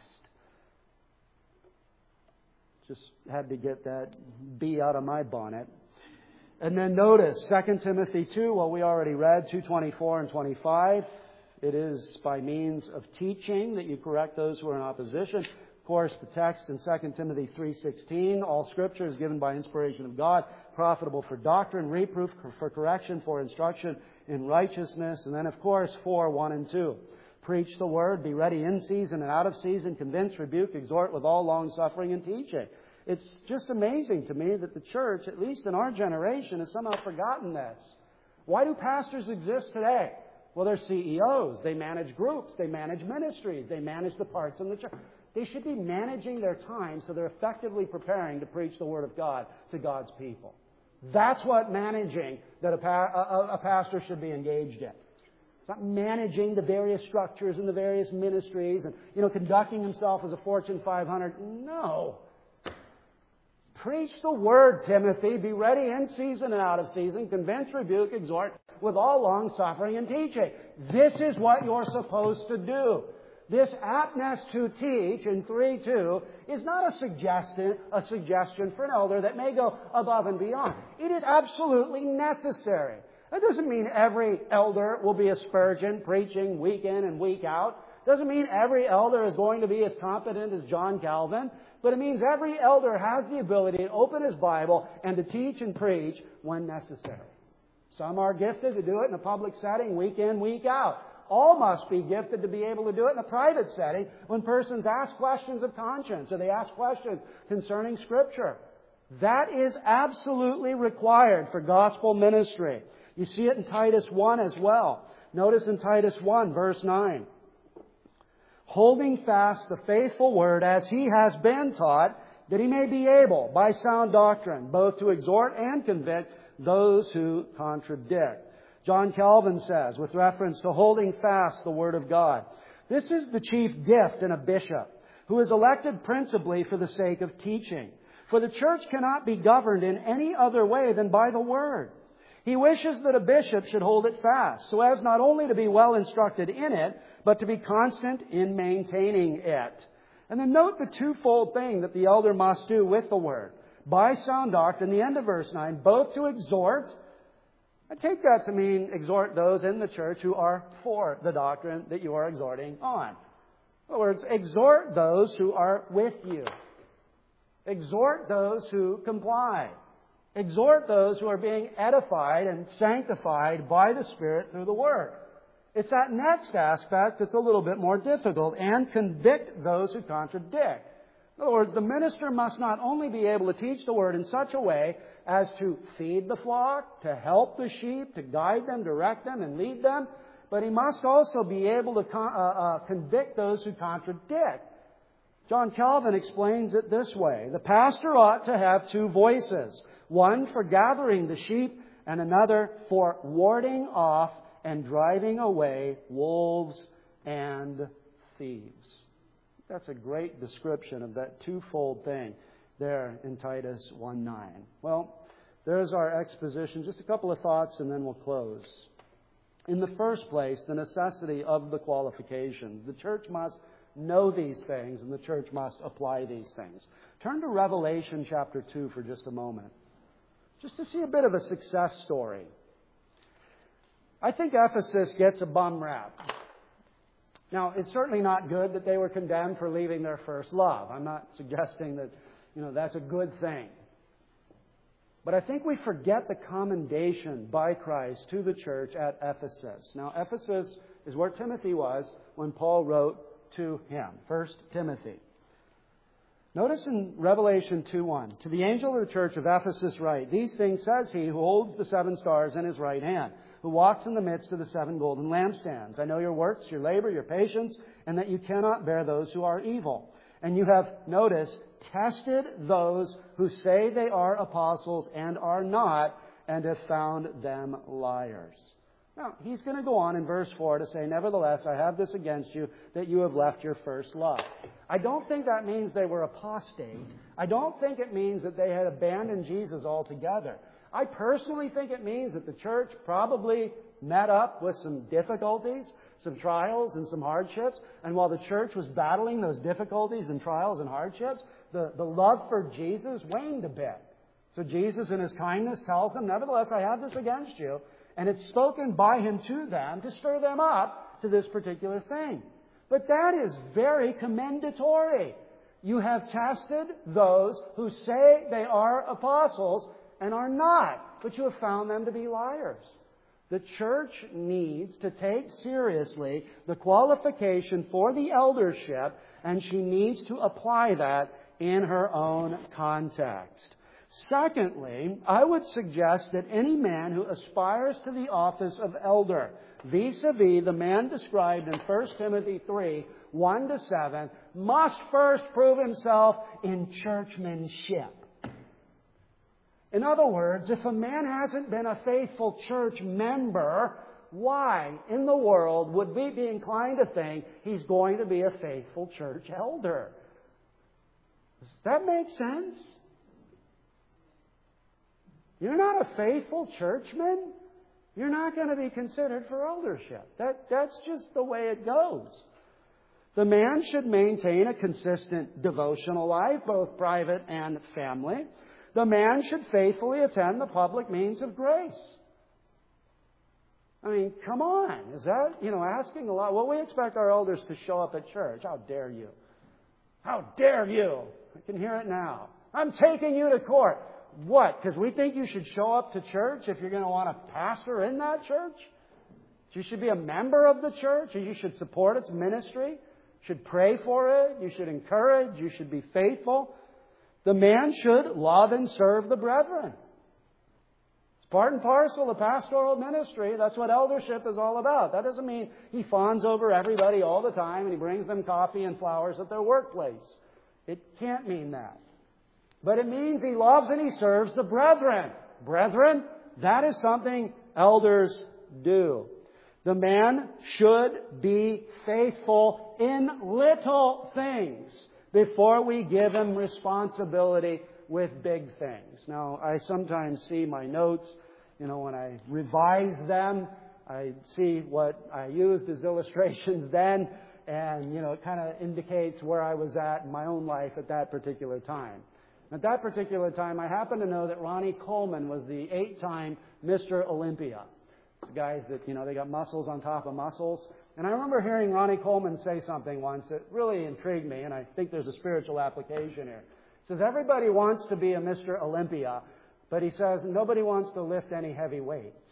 Just had to get that bee out of my bonnet. And then notice 2 Timothy 2, well, we already read 2:24 and 25. It is by means of teaching that you correct those who are in opposition. Of course, the text in 2 Timothy 3:16, all Scripture is given by inspiration of God, profitable for doctrine, reproof, for correction, for instruction in righteousness. And then, of course, 4:1 and 2. Preach the Word, be ready in season and out of season, convince, rebuke, exhort with all long-suffering and teaching. It's just amazing to me that the church, at least in our generation, has somehow forgotten this. Why do pastors exist today? Well, they're CEOs. They manage groups. They manage ministries. They manage the parts in the church. They should be managing their time so they're effectively preparing to preach the Word of God to God's people. That's what managing that a pastor should be engaged in. It's not managing the various structures and the various ministries and, conducting himself as a Fortune 500. No. Preach the Word, Timothy. Be ready in season and out of season. Convince, rebuke, exhort with all long-suffering and teaching. This is what you're supposed to do. This aptness to teach in 3:2 is not a suggestion for an elder that may go above and beyond. It is absolutely necessary. That doesn't mean every elder will be a Spurgeon preaching week in and week out. Doesn't mean every elder is going to be as competent as John Calvin. But it means every elder has the ability to open his Bible and to teach and preach when necessary. Some are gifted to do it in a public setting week in, week out. All must be gifted to be able to do it in a private setting when persons ask questions of conscience or they ask questions concerning Scripture. That is absolutely required for gospel ministry. You see it in Titus 1 as well. Notice in Titus 1, verse 9. Holding fast the faithful word as he has been taught, that he may be able, by sound doctrine, both to exhort and convict those who contradict. John Calvin says, with reference to holding fast the Word of God, this is the chief gift in a bishop, who is elected principally for the sake of teaching. For the church cannot be governed in any other way than by the Word. He wishes that a bishop should hold it fast, so as not only to be well instructed in it, but to be constant in maintaining it. And then note the twofold thing that the elder must do with the Word. By sound doctrine, the end of verse 9, both to exhort. I take that to mean exhort those in the church who are for the doctrine that you are exhorting on. In other words, exhort those who are with you. Exhort those who comply. Exhort those who are being edified and sanctified by the Spirit through the Word. It's that next aspect that's a little bit more difficult, and convict those who contradict. In other words, the minister must not only be able to teach the Word in such a way as to feed the flock, to help the sheep, to guide them, direct them, and lead them, but he must also be able to convict those who contradict. John Calvin explains it this way. The pastor ought to have two voices, one for gathering the sheep and another for warding off and driving away wolves and thieves. That's a great description of that twofold thing there in Titus 1:9. Well, there's our exposition. Just a couple of thoughts and then we'll close. In the first place, the necessity of the qualifications. The church must know these things and the church must apply these things. Turn to Revelation chapter 2 for just a moment, just to see a bit of a success story. I think Ephesus gets a bum rap. Now, it's certainly not good that they were condemned for leaving their first love. I'm not suggesting that, that's a good thing. But I think we forget the commendation by Christ to the church at Ephesus. Now, Ephesus is where Timothy was when Paul wrote to him. 1 Timothy. Notice in Revelation 2:1, to the angel of the church of Ephesus write, these things says he who holds the 7 stars in his right hand, who walks in the midst of the 7 golden lampstands. I know your works, your labor, your patience, and that you cannot bear those who are evil. And you have, notice, tested those who say they are apostles and are not, and have found them liars. Now, he's going to go on in verse 4 to say, nevertheless, I have this against you, that you have left your first love. I don't think that means they were apostate. I don't think it means that they had abandoned Jesus altogether. I personally think it means that the church probably met up with some difficulties, some trials, and some hardships. And while the church was battling those difficulties and trials and hardships, the love for Jesus waned a bit. So Jesus, in His kindness, tells them, nevertheless, I have this against you. And it's spoken by Him to them to stir them up to this particular thing. But that is very commendatory. You have tested those who say they are apostles and are not, but you have found them to be liars. The church needs to take seriously the qualification for the eldership, and she needs to apply that in her own context. Secondly, I would suggest that any man who aspires to the office of elder, vis-a-vis the man described in 1 Timothy 3:1-7, must first prove himself in churchmanship. In other words, if a man hasn't been a faithful church member, why in the world would we be inclined to think he's going to be a faithful church elder? Does that make sense? You're not a faithful churchman, you're not going to be considered for eldership. That's just the way it goes. The man should maintain a consistent devotional life, both private and family. The man should faithfully attend the public means of grace. I mean, come on. Is that, asking a lot? Well, we expect our elders to show up at church. How dare you? How dare you? I can hear it now. I'm taking you to court. What? Because we think you should show up to church if you're going to want to pastor in that church? You should be a member of the church. You should support its ministry. You should pray for it. You should encourage. You should be faithful. The man should love and serve the brethren. It's part and parcel of pastoral ministry. That's what eldership is all about. That doesn't mean he fawns over everybody all the time and he brings them coffee and flowers at their workplace. It can't mean that. But it means he loves and he serves the brethren. Brethren, that is something elders do. The man should be faithful in little things before we give him responsibility with big things. Now, I sometimes see my notes, when I revise them, I see what I used as illustrations then, and, it kind of indicates where I was at in my own life at that particular time. At that particular time, I happen to know that Ronnie Coleman was the 8-time Mr. Olympia. It's guys that, they got muscles on top of muscles. And I remember hearing Ronnie Coleman say something once that really intrigued me, and I think there's a spiritual application here. He says, everybody wants to be a Mr. Olympia, but he says, nobody wants to lift any heavy weights.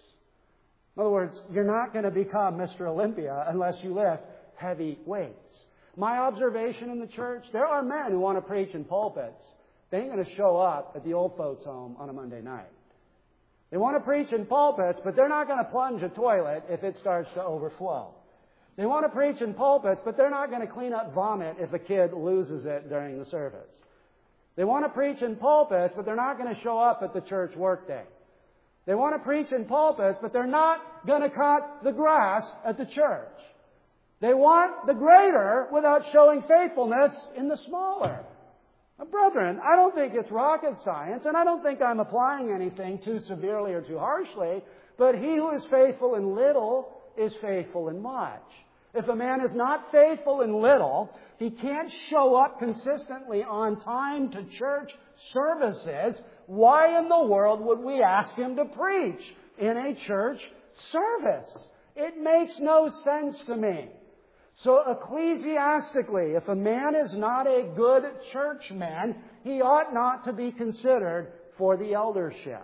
In other words, you're not going to become Mr. Olympia unless you lift heavy weights. My observation in the church, there are men who want to preach in pulpits. They ain't going to show up at the old folks' home on a Monday night. They want to preach in pulpits, but they're not going to plunge a toilet if it starts to overflow. They want to preach in pulpits, but they're not going to clean up vomit if a kid loses it during the service. They want to preach in pulpits, but they're not going to show up at the church workday. They want to preach in pulpits, but they're not going to cut the grass at the church. They want the greater without showing faithfulness in the smaller. Now, brethren, I don't think it's rocket science, and I don't think I'm applying anything too severely or too harshly, but he who is faithful in little is faithful in much. If a man is not faithful in little, he can't show up consistently on time to church services. Why in the world would we ask him to preach in a church service? It makes no sense to me. So ecclesiastically, if a man is not a good churchman, he ought not to be considered for the eldership.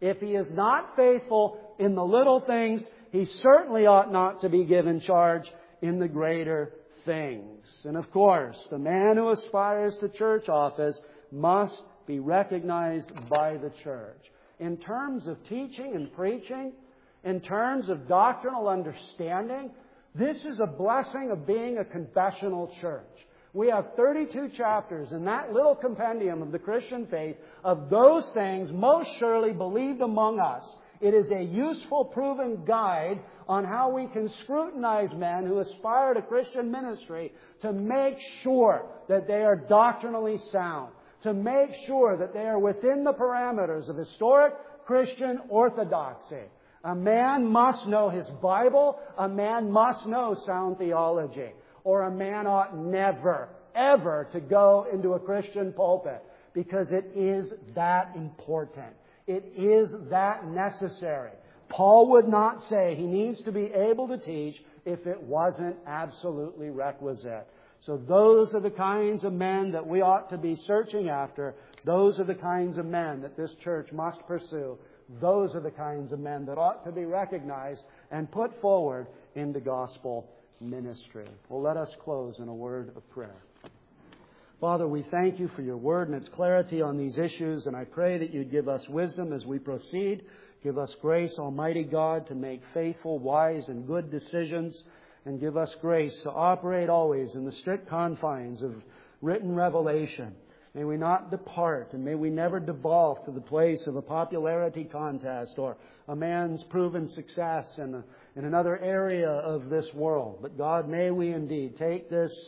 If he is not faithful in the little things, he certainly ought not to be given charge in the greater things. And of course, the man who aspires to church office must be recognized by the church. In terms of teaching and preaching, in terms of doctrinal understanding, this is a blessing of being a confessional church. We have 32 chapters in that little compendium of the Christian faith of those things most surely believed among us. It is a useful, proven guide on how we can scrutinize men who aspire to Christian ministry to make sure that they are doctrinally sound, to make sure that they are within the parameters of historic Christian orthodoxy. A man must know his Bible. A man must know sound theology. Or a man ought never, ever to go into a Christian pulpit, because it is that important. It is that necessary. Paul would not say he needs to be able to teach if it wasn't absolutely requisite. So those are the kinds of men that we ought to be searching after. Those are the kinds of men that this church must pursue. Those are the kinds of men that ought to be recognized and put forward in the gospel ministry. Well, let us close in a word of prayer. Father, we thank you for your word and its clarity on these issues, and I pray that you'd give us wisdom as we proceed. Give us grace, Almighty God, to make faithful, wise, and good decisions, and give us grace to operate always in the strict confines of written revelation. May we not depart, and may we never devolve to the place of a popularity contest or a man's proven success in another area of this world. But God, may we indeed take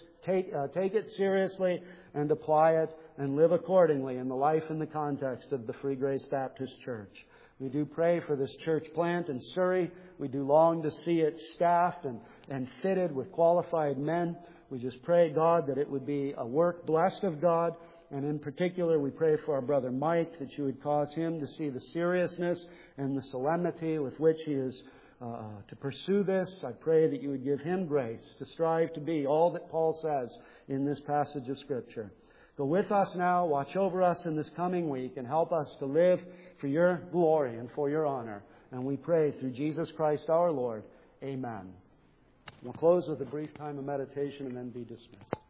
it seriously and apply it and live accordingly in the life and the context of the Free Grace Baptist Church. We do pray for this church plant in Surrey. We do long to see it staffed and fitted with qualified men. We just pray, God, that it would be a work blessed of God. And in particular, we pray for our brother Mike, that you would cause him to see the seriousness and the solemnity with which he is to pursue this. I pray that you would give him grace to strive to be all that Paul says in this passage of Scripture. Go with us now, watch over us in this coming week, and help us to live for your glory and for your honor. And we pray through Jesus Christ our Lord. Amen. We'll close with a brief time of meditation and then be dismissed.